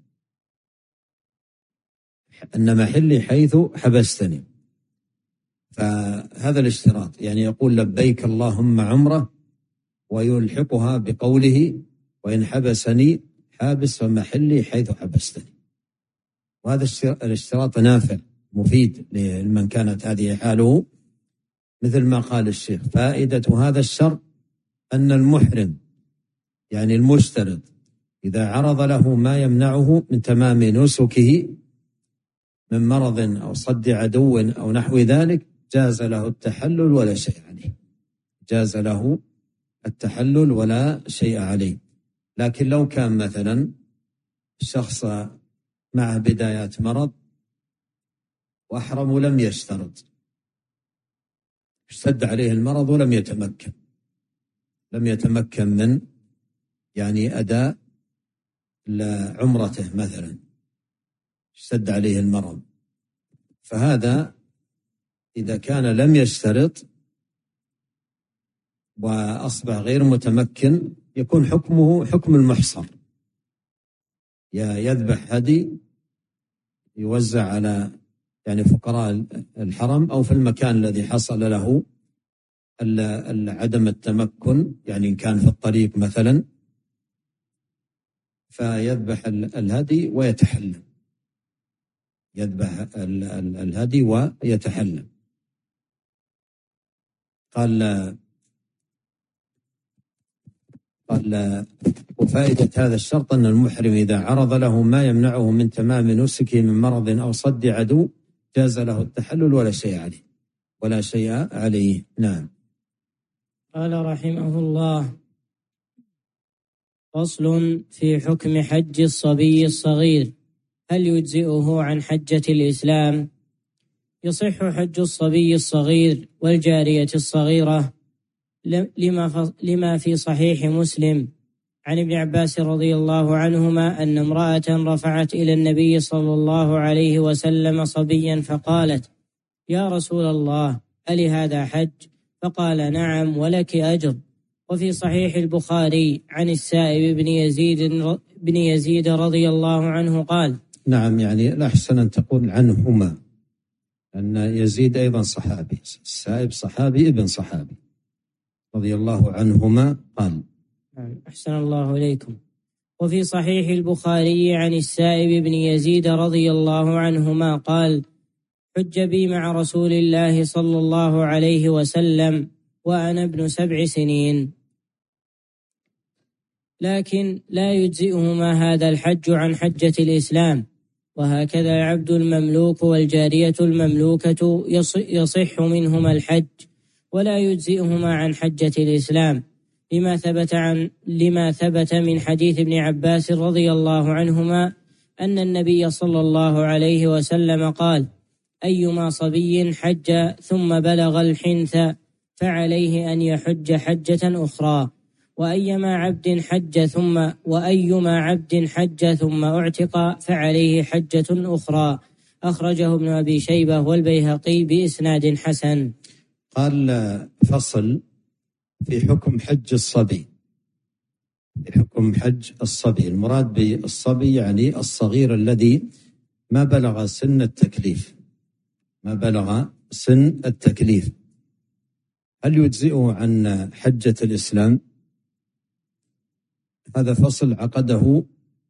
أن محلي حيث حبستني. فهذا الاشتراط يعني يقول: لبيك اللهم عمرة، ويلحقها بقوله: وإن حبسني حابس فمحلي حيث حبستني. وهذا الاشتراط نافع مفيد لمن كانت هذه حاله. مثل ما قال الشيخ: فائدة هذا الشرط أن المحرم يعني المشترط إذا عرض له ما يمنعه من تمام نسكه من مرض أو صد عدو أو نحو ذلك جاز له التحلل ولا شيء عليه جاز له التحلل ولا شيء عليه. لكن لو كان مثلا الشخص معه بدايات مرض وأحرم ولم يشترط، اشتد عليه المرض ولم يتمكن لم يتمكن من يعني أداء لعمرته مثلا، اشتد عليه المرض، فهذا إذا كان لم يشترط وأصبح غير متمكن يكون حكمه حكم المحصر، يا يذبح هدي يوزع على يعني فقراء الحرم أو في المكان الذي حصل له عدم التمكن، يعني إن كان في الطريق مثلا فيذبح الهدي ويتحلل، يذبح الهدي ويتحلل. قال قال وفائدة هذا الشرط أن المحرم إذا عرض له ما يمنعه من تمام نسكه من مرض أو صد عدو جاز له التحلل ولا شيء عليه ولا شيء عليه. نعم. قال رحمه الله: فصل في حكم حج الصبي الصغير، هل يجزئه عن حجة الإسلام؟ يصح حج الصبي الصغير والجارية الصغيرة لما لما في صحيح مسلم عن ابن عباس رضي الله عنهما أن امرأة رفعت إلى النبي صلى الله عليه وسلم صبيا فقالت: يا رسول الله، ألهذا حج؟ فقال: نعم ولك أجر. وفي صحيح البخاري عن السائب بن يزيد بن يزيد رضي الله عنه قال: نعم، يعني الأحسن أن تقول عنهما، أن يزيد أيضا صحابي، السائب صحابي ابن صحابي رضي الله عنهما قال. أحسن الله إليكم. وفي صحيح البخاري عن السائب بن يزيد رضي الله عنهما قال: حج بي مع رسول الله صلى الله عليه وسلم وأنا ابن سبع سنين، لكن لا يجزئهما هذا الحج عن حجة الإسلام. وهكذا العبد المملوك والجارية المملوكة يصح منهما الحج ولا يجزئهما عن حجة الإسلام، لما ثبت عن لما ثبت من حديث ابن عباس رضي الله عنهما أن النبي صلى الله عليه وسلم قال: أيما صبي حج ثم بلغ الحنث فعليه أن يحج حجة أخرى، وأيما عبد حج ثم وأيما عبد حج ثم اعتق فعليه حجة أخرى. أخرجه ابن أبي شيبة والبيهقي بإسناد حسن. قال: فصل في حكم حج الصبي. في حكم حج الصبي، المراد بالصبي يعني الصغير الذي ما بلغ سن التكليف، ما بلغ سن التكليف، هل يجزئه عن حجة الإسلام؟ هذا فصل عقده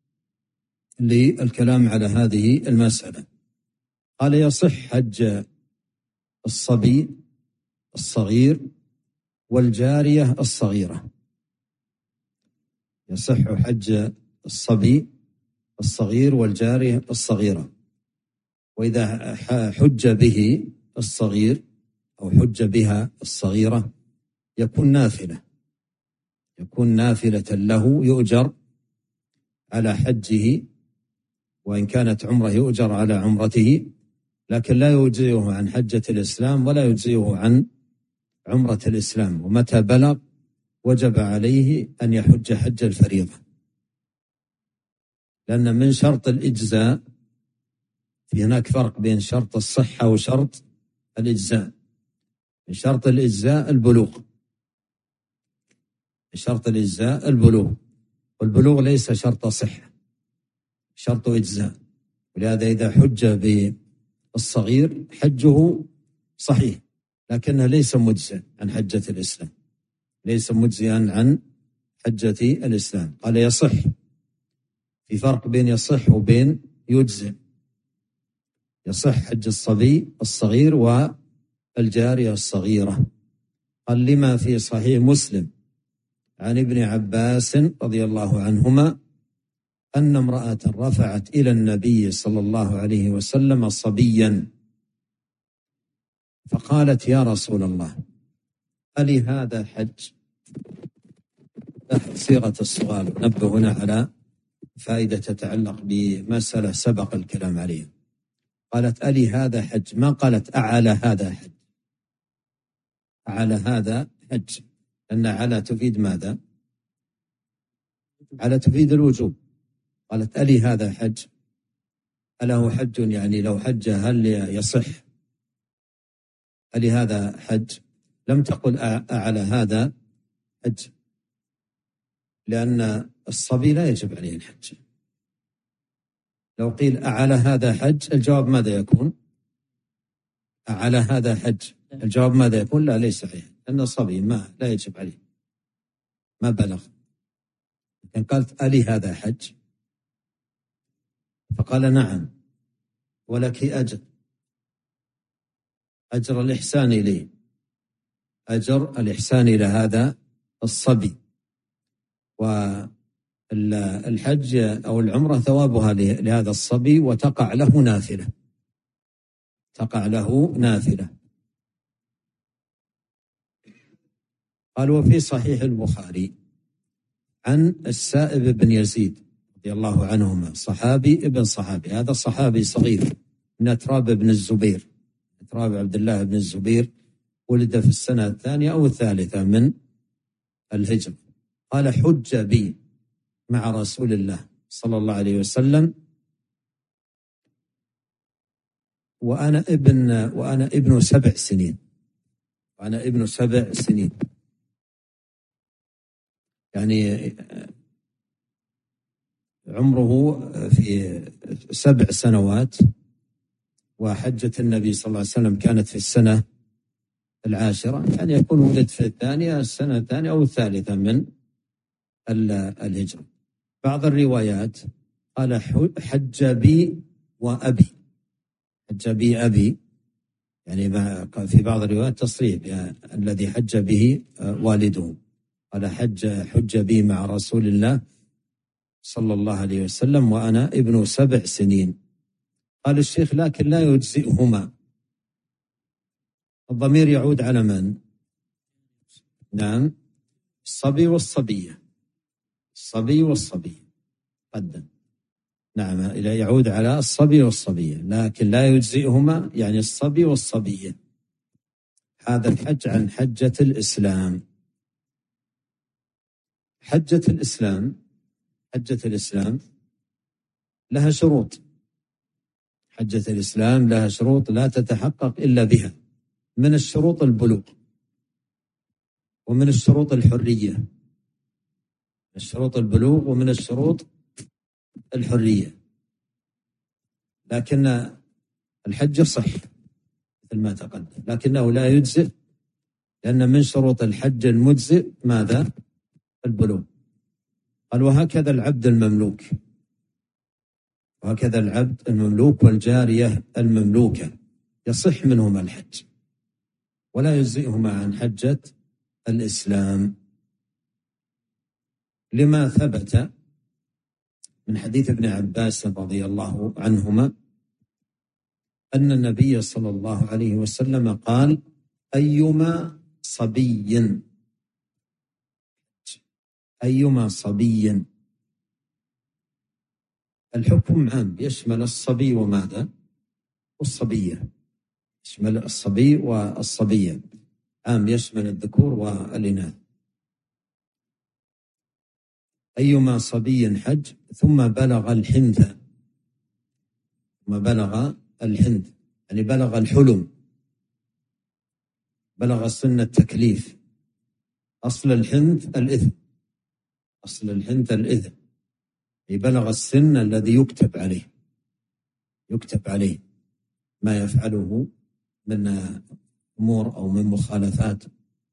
للكلام على هذه المسألة. قال: يصح حج الصبي الصغير والجارية الصغيرة. يصح حج الصبي الصغير والجارية الصغيرة، وإذا حج به الصغير أو حج بها الصغيرة يكون نافلة، يكون نافلة له، يؤجر على حجه، وإن كانت عمره يؤجر على عمرته، لكن لا يجزئه عن حجة الإسلام ولا يجزئه عن عمرة الإسلام. ومتى بلغ وجب عليه أن يحج حج الفريضة، لأن من شرط الإجزاء، في هناك فرق بين شرط الصحة وشرط الإجزاء. من شرط الإجزاء البلوغ، شرط الإجزاء البلوغ، والبلوغ ليس شرط صحة، شرط إجزاء. ولهذا إذا حج بالصغير حجه صحيح، لكنه ليس مجزئا عن حجة الإسلام، ليس مجزئا عن حجة الإسلام. قال: يصح، في فرق بين يصح وبين يجزئ. يصح حج الصبي الصغير والجارية الصغيرة. قال: لما في صحيح مسلم عن ابن عباس رضي الله عنهما أن امرأة رفعت إلى النبي صلى الله عليه وسلم صبيا فقالت: يا رسول الله، ألي هذا حج؟ صيغة السؤال نبه هنا على فائدة تتعلق بمسألة سبق الكلام عليها. قالت ألي هذا حج، ما قالت أعلى هذا حج. أعلى هذا حج، لأن على تفيد ماذا؟ على تفيد الوجوب. قالت ألي هذا حج، أله حج يعني لو حج هل يصح؟ ألي هذا حج؟ لم تقل أعلى هذا حج، لأن الصبي لا يجب عليه الحج. لو قيل أعلى هذا حج الجواب ماذا يكون؟ أعلى هذا حج الجواب ماذا يكون؟ لا ليس صحيح، لأن الصبي ما لا يجب عليه، ما بلغ. لكن قالت ألي هذا حج، فقال نعم ولك أجر، أجر الإحسان إليه، أجر الإحسان إلى هذا الصبي. والحج أو العمرة ثوابها لهذا الصبي، وتقع له نافلة، تقع له نافلة. قال وفي صحيح البخاري عن السائب بن يزيد رضي الله عنهما، صحابي ابن صحابي، هذا الصحابي صغير من أتراب بن الزبير، أتراب عبد الله بن الزبير، ولد في السنة الثانية أو الثالثة من الهجرة. قال حج بي مع رسول الله صلى الله عليه وسلم وأنا ابن وأنا ابن سبع سنين وأنا ابن سبع سنين يعني عمره في سبع سنوات. وحجة النبي صلى الله عليه وسلم كانت في السنة العاشرة، يعني يكون ولد في الثانية السنة الثانية أو الثالثة من الهجرة. بعض الروايات قال حج بي وأبي، حج بي أبي، يعني في بعض الروايات تصريح الذي حج به والده. قال حج حج بي مع رسول الله صلى الله عليه وسلم وأنا ابن سبع سنين. قال الشيخ لكن لا يجزئهما، الضمير يعود على من؟ نعم الصبي والصبية، الصبي والصبية قدم، نعم يعود على الصبي والصبية، لكن لا يجزئهما يعني الصبي والصبية. هذا الحج عن حجة الإسلام. حجة الإسلام حجة الإسلام لها شروط، حجة الإسلام لها شروط لا تتحقق إلا بها. من الشروط البلوغ، ومن الشروط الحرية، من الشروط البلوغ ومن الشروط الحرية. لكن الحج يصح مثل ما تقدم، لكنه لا يجزئ، لأن من شروط الحج المجزئ ماذا؟ البلوغ. قال وهكذا العبد المملوك، وهكذا العبد المملوك والجارية المملوكة يصح منهما الحج، ولا يجزئهما عن حجة الإسلام، لما ثبت من حديث ابن عباس رضي الله عنهما أن النبي صلى الله عليه وسلم قال أيما صبي أيما صبي، الحكم عام يشمل الصبي وماذا؟ والصبية، يشمل الصبي والصبية، عام يشمل الذكور والإناث. أيما صبي حج ثم بلغ الحنث، ثم بلغ الحنث يعني بلغ الحلم، بلغ سن التكليف. أصل الحنث الإثم، أصل الحنث الإثم، بلغ السن الذي يكتب عليه، يكتب عليه ما يفعله من أمور أو من مخالفات.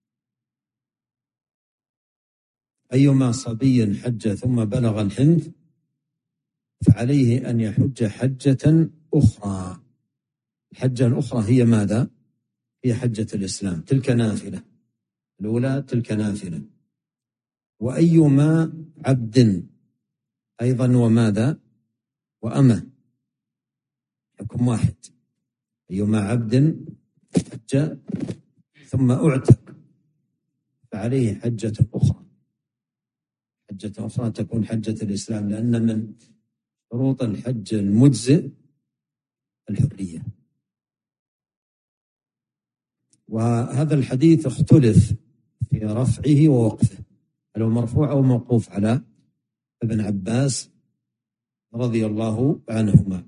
أيما صبي حج ثم بلغ الحنث فعليه أن يحج حجة أخرى. الحجة الأخرى هي ماذا؟ هي حجة الإسلام، تلك نافلة، الأولى تلك نافلة. وأيما عبد أيضا وماذا؟ وأمة، حكم واحد. أيما عبد حج ثم أعتق فعليه حجة أخرى، حجة أخرى تكون حجة الإسلام، لأن من شروط الحج المجزئ الحرية. وهذا الحديث اختلف في رفعه ووقفه، هل هو مرفوع أو موقوف على ابن عباس رضي الله عنهما.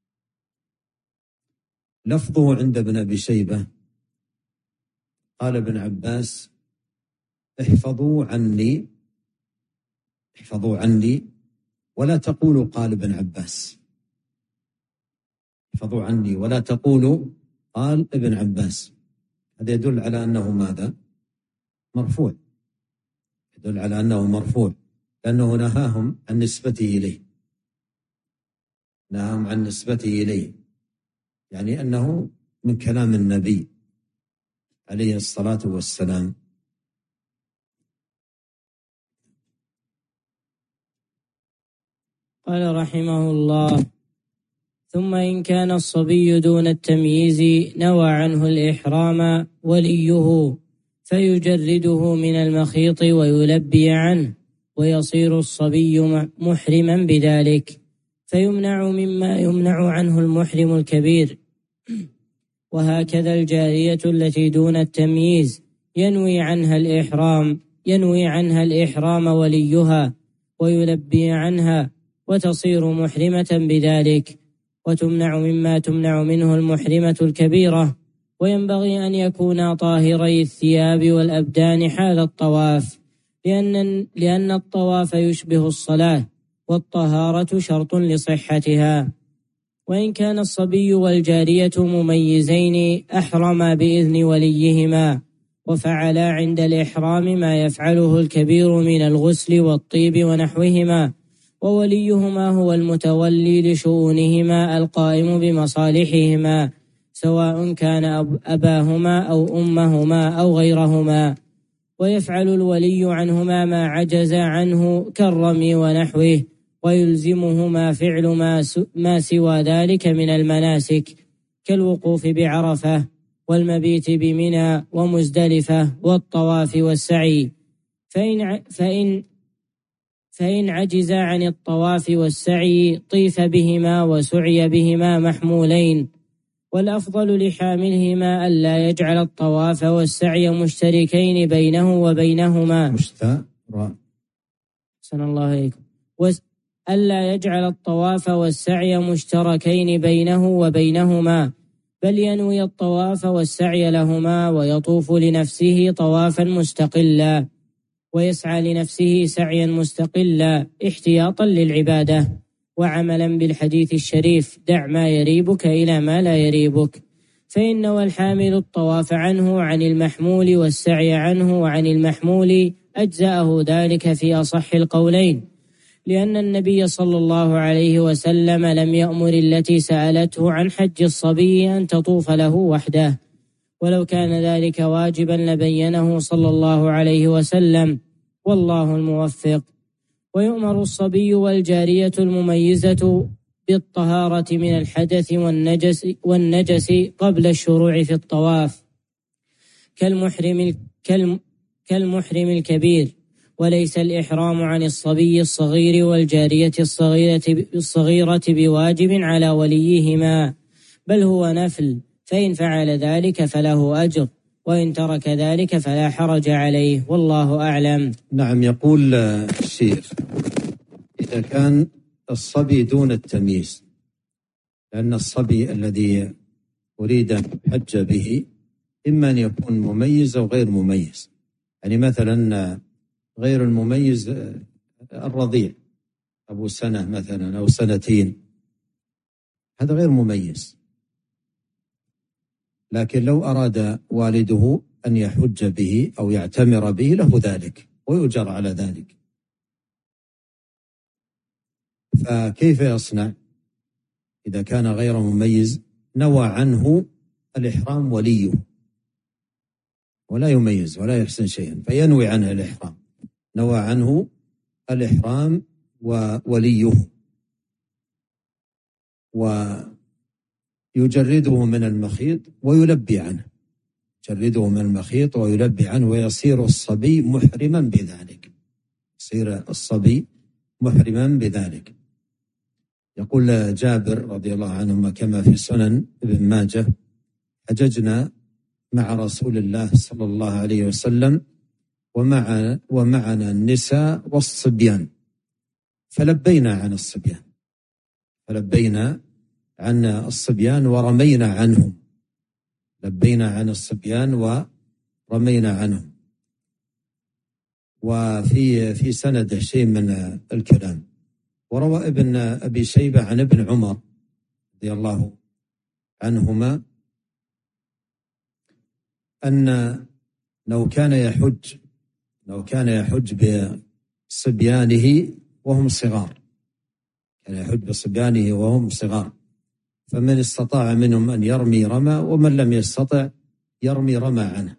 لفظه عند ابن أبي شيبة قال ابن عباس: احفظوا عني احفظوا عني ولا تقولوا قال ابن عباس، احفظوا عني ولا تقولوا قال ابن عباس. هذا يدل على أنه ماذا؟ مرفوع، يدل على أنه مرفوع، لأنه نهاهم عن نسبته إليه، نهاهم عن نسبته إليه، يعني أنه من كلام النبي عليه الصلاة والسلام. قال رحمه الله: ثم إن كان الصبي دون التمييز نوى عنه الإحرام وليه فيجرده من المخيط ويلبي عنه، ويصير الصبي محرما بذلك، فيمنع مما يمنع عنه المحرم الكبير. وهكذا الجارية التي دون التمييز ينوي عنها الإحرام ينوي عنها الإحرام وليها ويلبي عنها، وتصير محرمة بذلك، وتمنع مما تمنع منه المحرمة الكبيرة. وينبغي أن يكونا طاهري الثياب والأبدان حال الطواف، لأن, لأن الطواف يشبه الصلاة، والطهارة شرط لصحتها. وإن كان الصبي والجارية مميزين أحرما بإذن وليهما، وفعلا عند الإحرام ما يفعله الكبير من الغسل والطيب ونحوهما، ووليهما هو المتولي لشؤونهما القائم بمصالحهما، سواء كان أباهما أو أمهما أو غيرهما. ويفعل الولي عنهما ما عجز عنه كالرمي ونحوه، ويلزمهما فعل ما, ما سوى ذلك من المناسك، كالوقوف بعرفة والمبيت بمنى ومزدلفة والطواف والسعي. فإن, فإن, فإن عجز عن الطواف والسعي طيف بهما وسعي بهما محمولين. والأفضل لحاملهما ألا يجعل الطواف والسعي مشتركين بينه وبينهما مشترك سن الله عليكم ألا يجعل الطواف والسعي مشتركين بينه وبينهما، بل ينوي الطواف والسعي لهما، ويطوف لنفسه طوافا مستقلا، ويسعى لنفسه سعيا مستقلا احتياطا للعبادة، وعملا بالحديث الشريف: دع ما يريبك إلى ما لا يريبك. فإن نوى الحامل الطواف عنه عن المحمول والسعي عنه وعن المحمول أجزأه ذلك في أصح القولين، لأن النبي صلى الله عليه وسلم لم يأمر التي سألته عن حج الصبي أن تطوف له وحده، ولو كان ذلك واجبا لبينه صلى الله عليه وسلم، والله الموفق. ويؤمر الصبي والجارية المميزة بالطهارة من الحدث والنجس, والنجس قبل الشروع في الطواف كالمحرم, كالمحرم الكبير، وليس الإحرام عن الصبي الصغير والجارية الصغيرة, الصغيرة بواجب على وليهما، بل هو نفل، فإن فعل ذلك فله أجر، وإن ترك ذلك فلا حرج عليه، والله أعلم. نعم. يقول الشيخ: إذا كان الصبي دون التمييز، لأن الصبي الذي أريد أن يحج به إما أن يكون مميز أو غير مميز، يعني مثلا غير المميز الرضيع أبو سنة مثلا أو سنتين، هذا غير مميز، لكن لو أراد والده أن يحج به أو يعتمر به له ذلك ويؤجر على ذلك. فكيف يصنع إذا كان غير مميز؟ نوى عنه الإحرام وليه ولا يميز ولا يحسن شيئا، فينوي عنه الإحرام، نوى عنه الإحرام ووليه، ويجرده من المخيط ويلبي عنه، يجرده من المخيط ويلبي عنه ويصير الصبي محرما بذلك، يصير الصبي محرما بذلك. يقول جابر رضي الله عنهما كما في سنن ابن ماجه: حججنا مع رسول الله صلى الله عليه وسلم ومع ومعنا النساء والصبيان، فلبينا عن الصبيان فلبينا عن الصبيان ورمينا عنهم لبينا عن الصبيان ورمينا عنهم. وفي في سند شيء من الكلام. وروى ابن أبي شيبة عن ابن عمر رضي الله عنهما أن لو كان يحج لو كان يحج بصبيانه وهم صغار كان يحج بصبيانه وهم صغار فمن استطاع منهم أن يرمي رمى، ومن لم يستطع يرمي رمى عنه.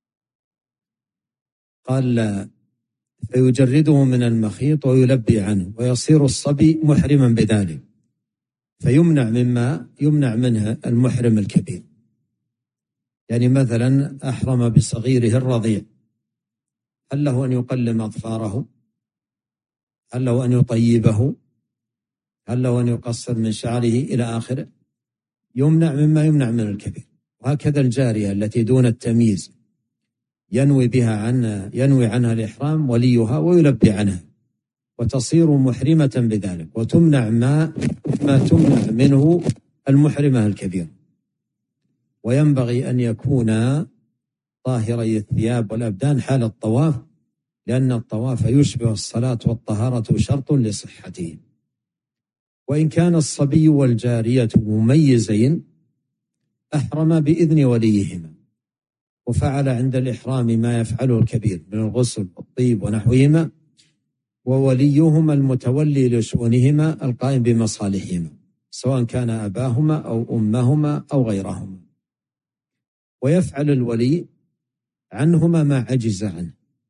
قال: لا، فيجرده من المخيط ويلبي عنه ويصير الصبي محرما بذلك، فيمنع مما يمنع منه المحرم الكبير. يعني مثلا أحرم بصغيره الرضيع، هل له أن يقلم أظفاره؟ هل له أن يطيبه؟ هل له أن يقصر من شعره إلى آخره؟ يمنع مما يمنع من الكبير. وهكذا الجارية التي دون التمييز ينوي بها عن ينوي عنها الإحرام وليها ويلبي عنها، وتصير محرمة بذلك، وتمنع ما ما تمنع منه المحرمة الكبيرة. وينبغي أن يكون طاهري الثياب والأبدان حال الطواف، لأن الطواف يشبه الصلاة والطهارة شرط لصحته. وإن كان الصبي والجارية مميزين أحرم بإذن وليهما، وفعل عند الإحرام ما يفعله الكبير من الغسل والطيب ونحوهما، ووليهما المتولي لشؤونهما القائم بمصالحهما، سواء كان أباهما أو أمهما أو غيرهما. ويفعل الولي عنهما ما عجز عنه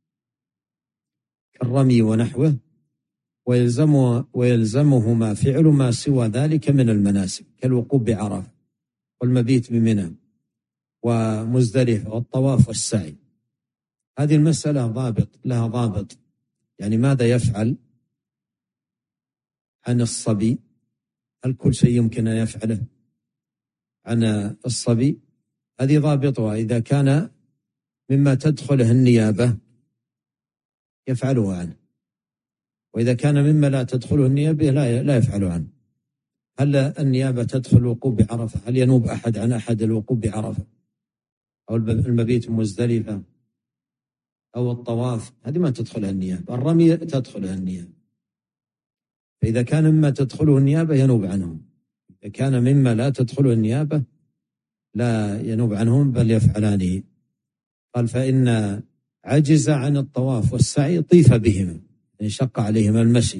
كالرمي ونحوه، ويلزم ويلزمهما فعل ما سوى ذلك من المناسك كالوقوف بعرفة والمبيت بمنى ومزدلفة والطواف والسعي. هذه المسألة ضابط لها ضابط، يعني ماذا يفعل عن الصبي؟ هل كل شيء يمكن أن يفعله عن الصبي؟ هذه ضابطها. إذا كان مما تدخله النيابة يفعله عنه، وإذا كان مما لا تدخله النيابة لا لا يفعل عنه. هل النيابة تدخل الوقوف بعرفة؟ هل ينوب أحد عن أحد الوقوف بعرفة أو المبيت مزدلفة أو الطواف؟ هذه ما تدخلها النيابة. الرمي تدخلها النيابة. فإذا كان مما تدخله النيابة ينوب عنهم، إذا كان مما لا تدخله النيابة لا ينوب عنهم بل يفعلانه. قال: فإن عجز عن الطواف والسعي طيف بهما، انشق عليهما المشي،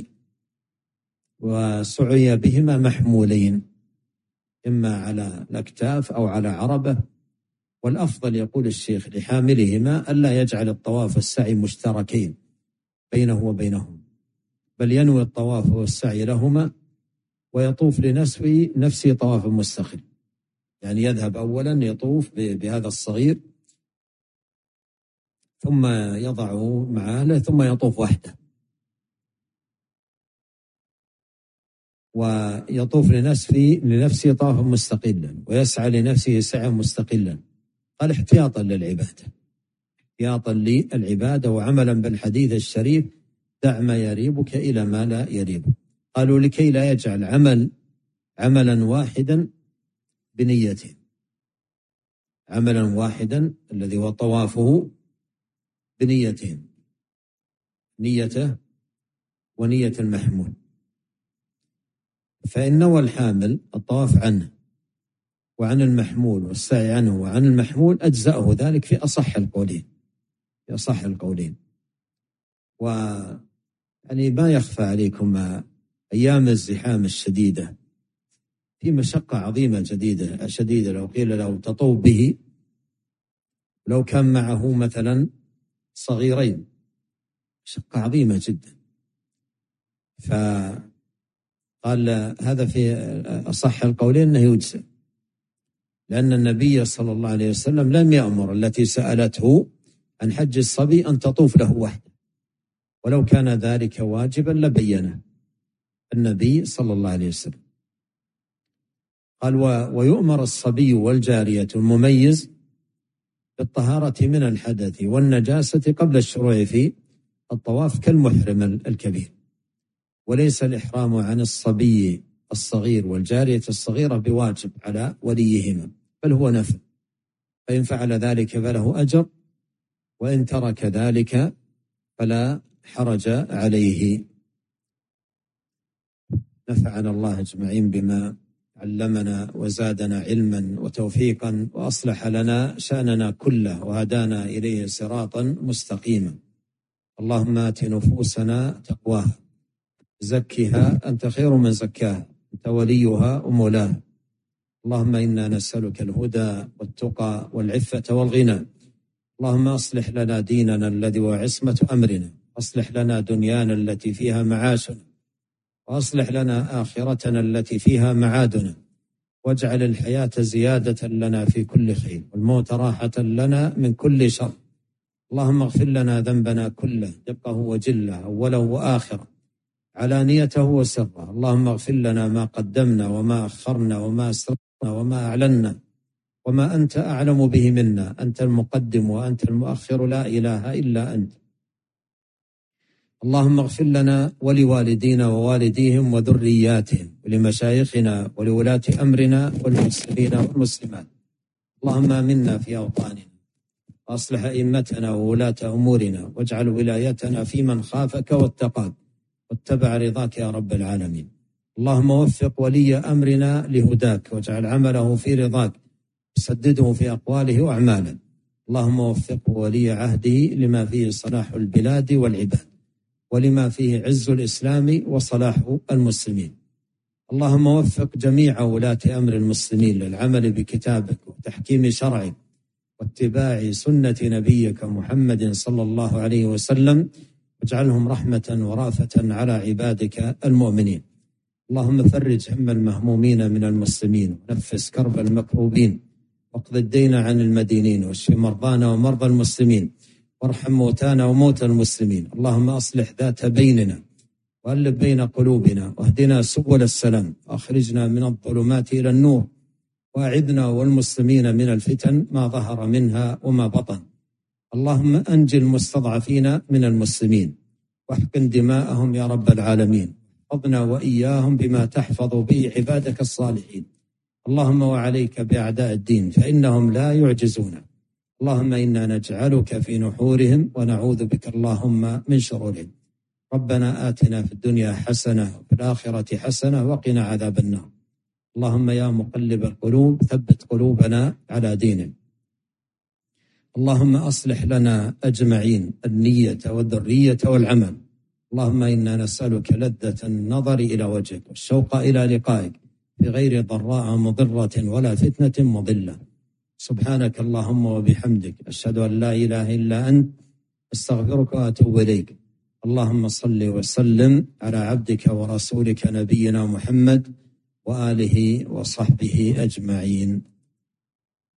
وسعي بهما محمولين إما على الأكتاف أو على عربة. والأفضل يقول الشيخ لحاملهما ألا يجعل الطواف والسعي مشتركين بينه وبينهم، بل ينوي الطواف والسعي لهما ويطوف لنفسه نفسه طواف مستقل. يعني يذهب أولا يطوف بهذا الصغير ثم يضعه مع أهله ثم يطوف وحده، ويطوف لنفسه لنفسه طوافا مستقلا ويسعى لنفسه سعيا مستقلا. قال: احتياطا للعبادة احتياطا للعبادة وعملا بالحديث الشريف: دع ما يريبك إلى ما لا يريبك. قالوا: لكي لا يجعل عمل عملا واحدا بنيته، عملا واحدا الذي هو طوافه بنيتين، نيته ونية المحمول. فإن نوى الحامل الطواف عنه وعن المحمول والسعي عنه وعن المحمول أجزأه ذلك في أصح القولين في أصح القولين. ويعني ما يخفى عليكم أيام الزحام الشديدة في مشقة عظيمة جديدة شديدة. لو قيل له تطوف به، لو كان معه مثلا صغيرين، مشقة عظيمة جدا. فقال هذا في أصح القولين أنه يجزئ. لأن النبي صلى الله عليه وسلم لم يأمر التي سألته عن حج الصبي أن تطوف له وحده، ولو كان ذلك واجبا لبينه النبي صلى الله عليه وسلم. قال: ويؤمر الصبي والجارية المميز بالطهارة من الحدث والنجاسة قبل الشروع في الطواف كالمحرم الكبير، وليس الإحرام عن الصبي الصغير والجارية الصغيرة بواجب على وليهما، بل هو نفل، فإن فعل ذلك فله أجر، وإن ترك ذلك فلا حرج عليه. نفعنا الله أجمعين بما علمنا وزادنا علما وتوفيقا، وأصلح لنا شأننا كله، وهدانا إليه صراطا مستقيما. اللهم آت نفوسنا تقواها، زكها أنت خير من زكاها، أنت وليها ومولاها. اللهم إنا نسألك الهدى والتقى والعفة والغنى. اللهم أصلح لنا ديننا الذي هو عصمة أمرنا، أصلح لنا دنيانا التي فيها معاشنا، وأصلح لنا آخرتنا التي فيها معادنا، واجعل الحياة زيادة لنا في كل خير، والموت راحة لنا من كل شر. اللهم اغفر لنا ذنبنا كله، دقه وجله، أوله وآخره، علانيته وسره. اللهم اغفر لنا ما قدمنا وما أخرنا وما أسررنا وما أعلنا وما أنت أعلم به منا. أنت المقدم وأنت المؤخر، لا إله إلا أنت. اللهم اغفر لنا ولوالدينا ووالديهم وذرياتهم، ولمشايخنا ولولاة أمرنا والمسلمين والمسلمات. اللهم آمنا في أوطاننا، وأصلح أئمتنا وولاة أمورنا، واجعل ولايتنا في من خافك واتقاك واتبع رضاك يا رب العالمين. اللهم وفق ولي أمرنا لهداك، واجعل عمله في رضاك، سدده في أقواله وأعماله. اللهم وفقه ولي عهده لما فيه صلاح البلاد والعباد، ولما فيه عز الإسلام وصلاح المسلمين. اللهم وفق جميع ولاة أمر المسلمين للعمل بكتابك وتحكيم شرعك واتباع سنة نبيك محمد صلى الله عليه وسلم، واجعلهم رحمة ورافة على عبادك المؤمنين. اللهم فرج هم المهمومين من المسلمين، ونفس كرب المكروبين، واقض الدين عن المدينين، واشف مرضانا ومرضى المسلمين، وارحم موتانا وموتى المسلمين. اللهم أصلح ذات بيننا، وألف بين قلوبنا، واهدنا سبل السلام، وأخرجنا من الظلمات إلى النور، وأعذنا والمسلمين من الفتن ما ظهر منها وما بطن. اللهم أنج المستضعفين من المسلمين، واحقن دماءهم يا رب العالمين. احفظنا وإياهم بما تحفظ به عبادك الصالحين. اللهم وعليك بأعداء الدين، فإنهم لا يعجزون. اللهم إنا نجعلك في نحورهم، ونعوذ بك اللهم من شرورهم. ربنا آتنا في الدنيا حسنة وفي الآخرة حسنة وقنا عذاب النار. اللهم يا مقلب القلوب ثبت قلوبنا على دينك. اللهم أصلح لنا أجمعين النية والذرية والعمل. اللهم إنا نسألك لذة النظر إلى وجهك والشوق إلى لقائك بغير ضراء مضرة ولا فتنة مضلة. سبحانك اللهم وبحمدك، أشهد أن لا إله إلا أنت، أستغفرك وأتوب إليك. اللهم صل وسلم على عبدك ورسولك نبينا محمد وآله وصحبه أجمعين.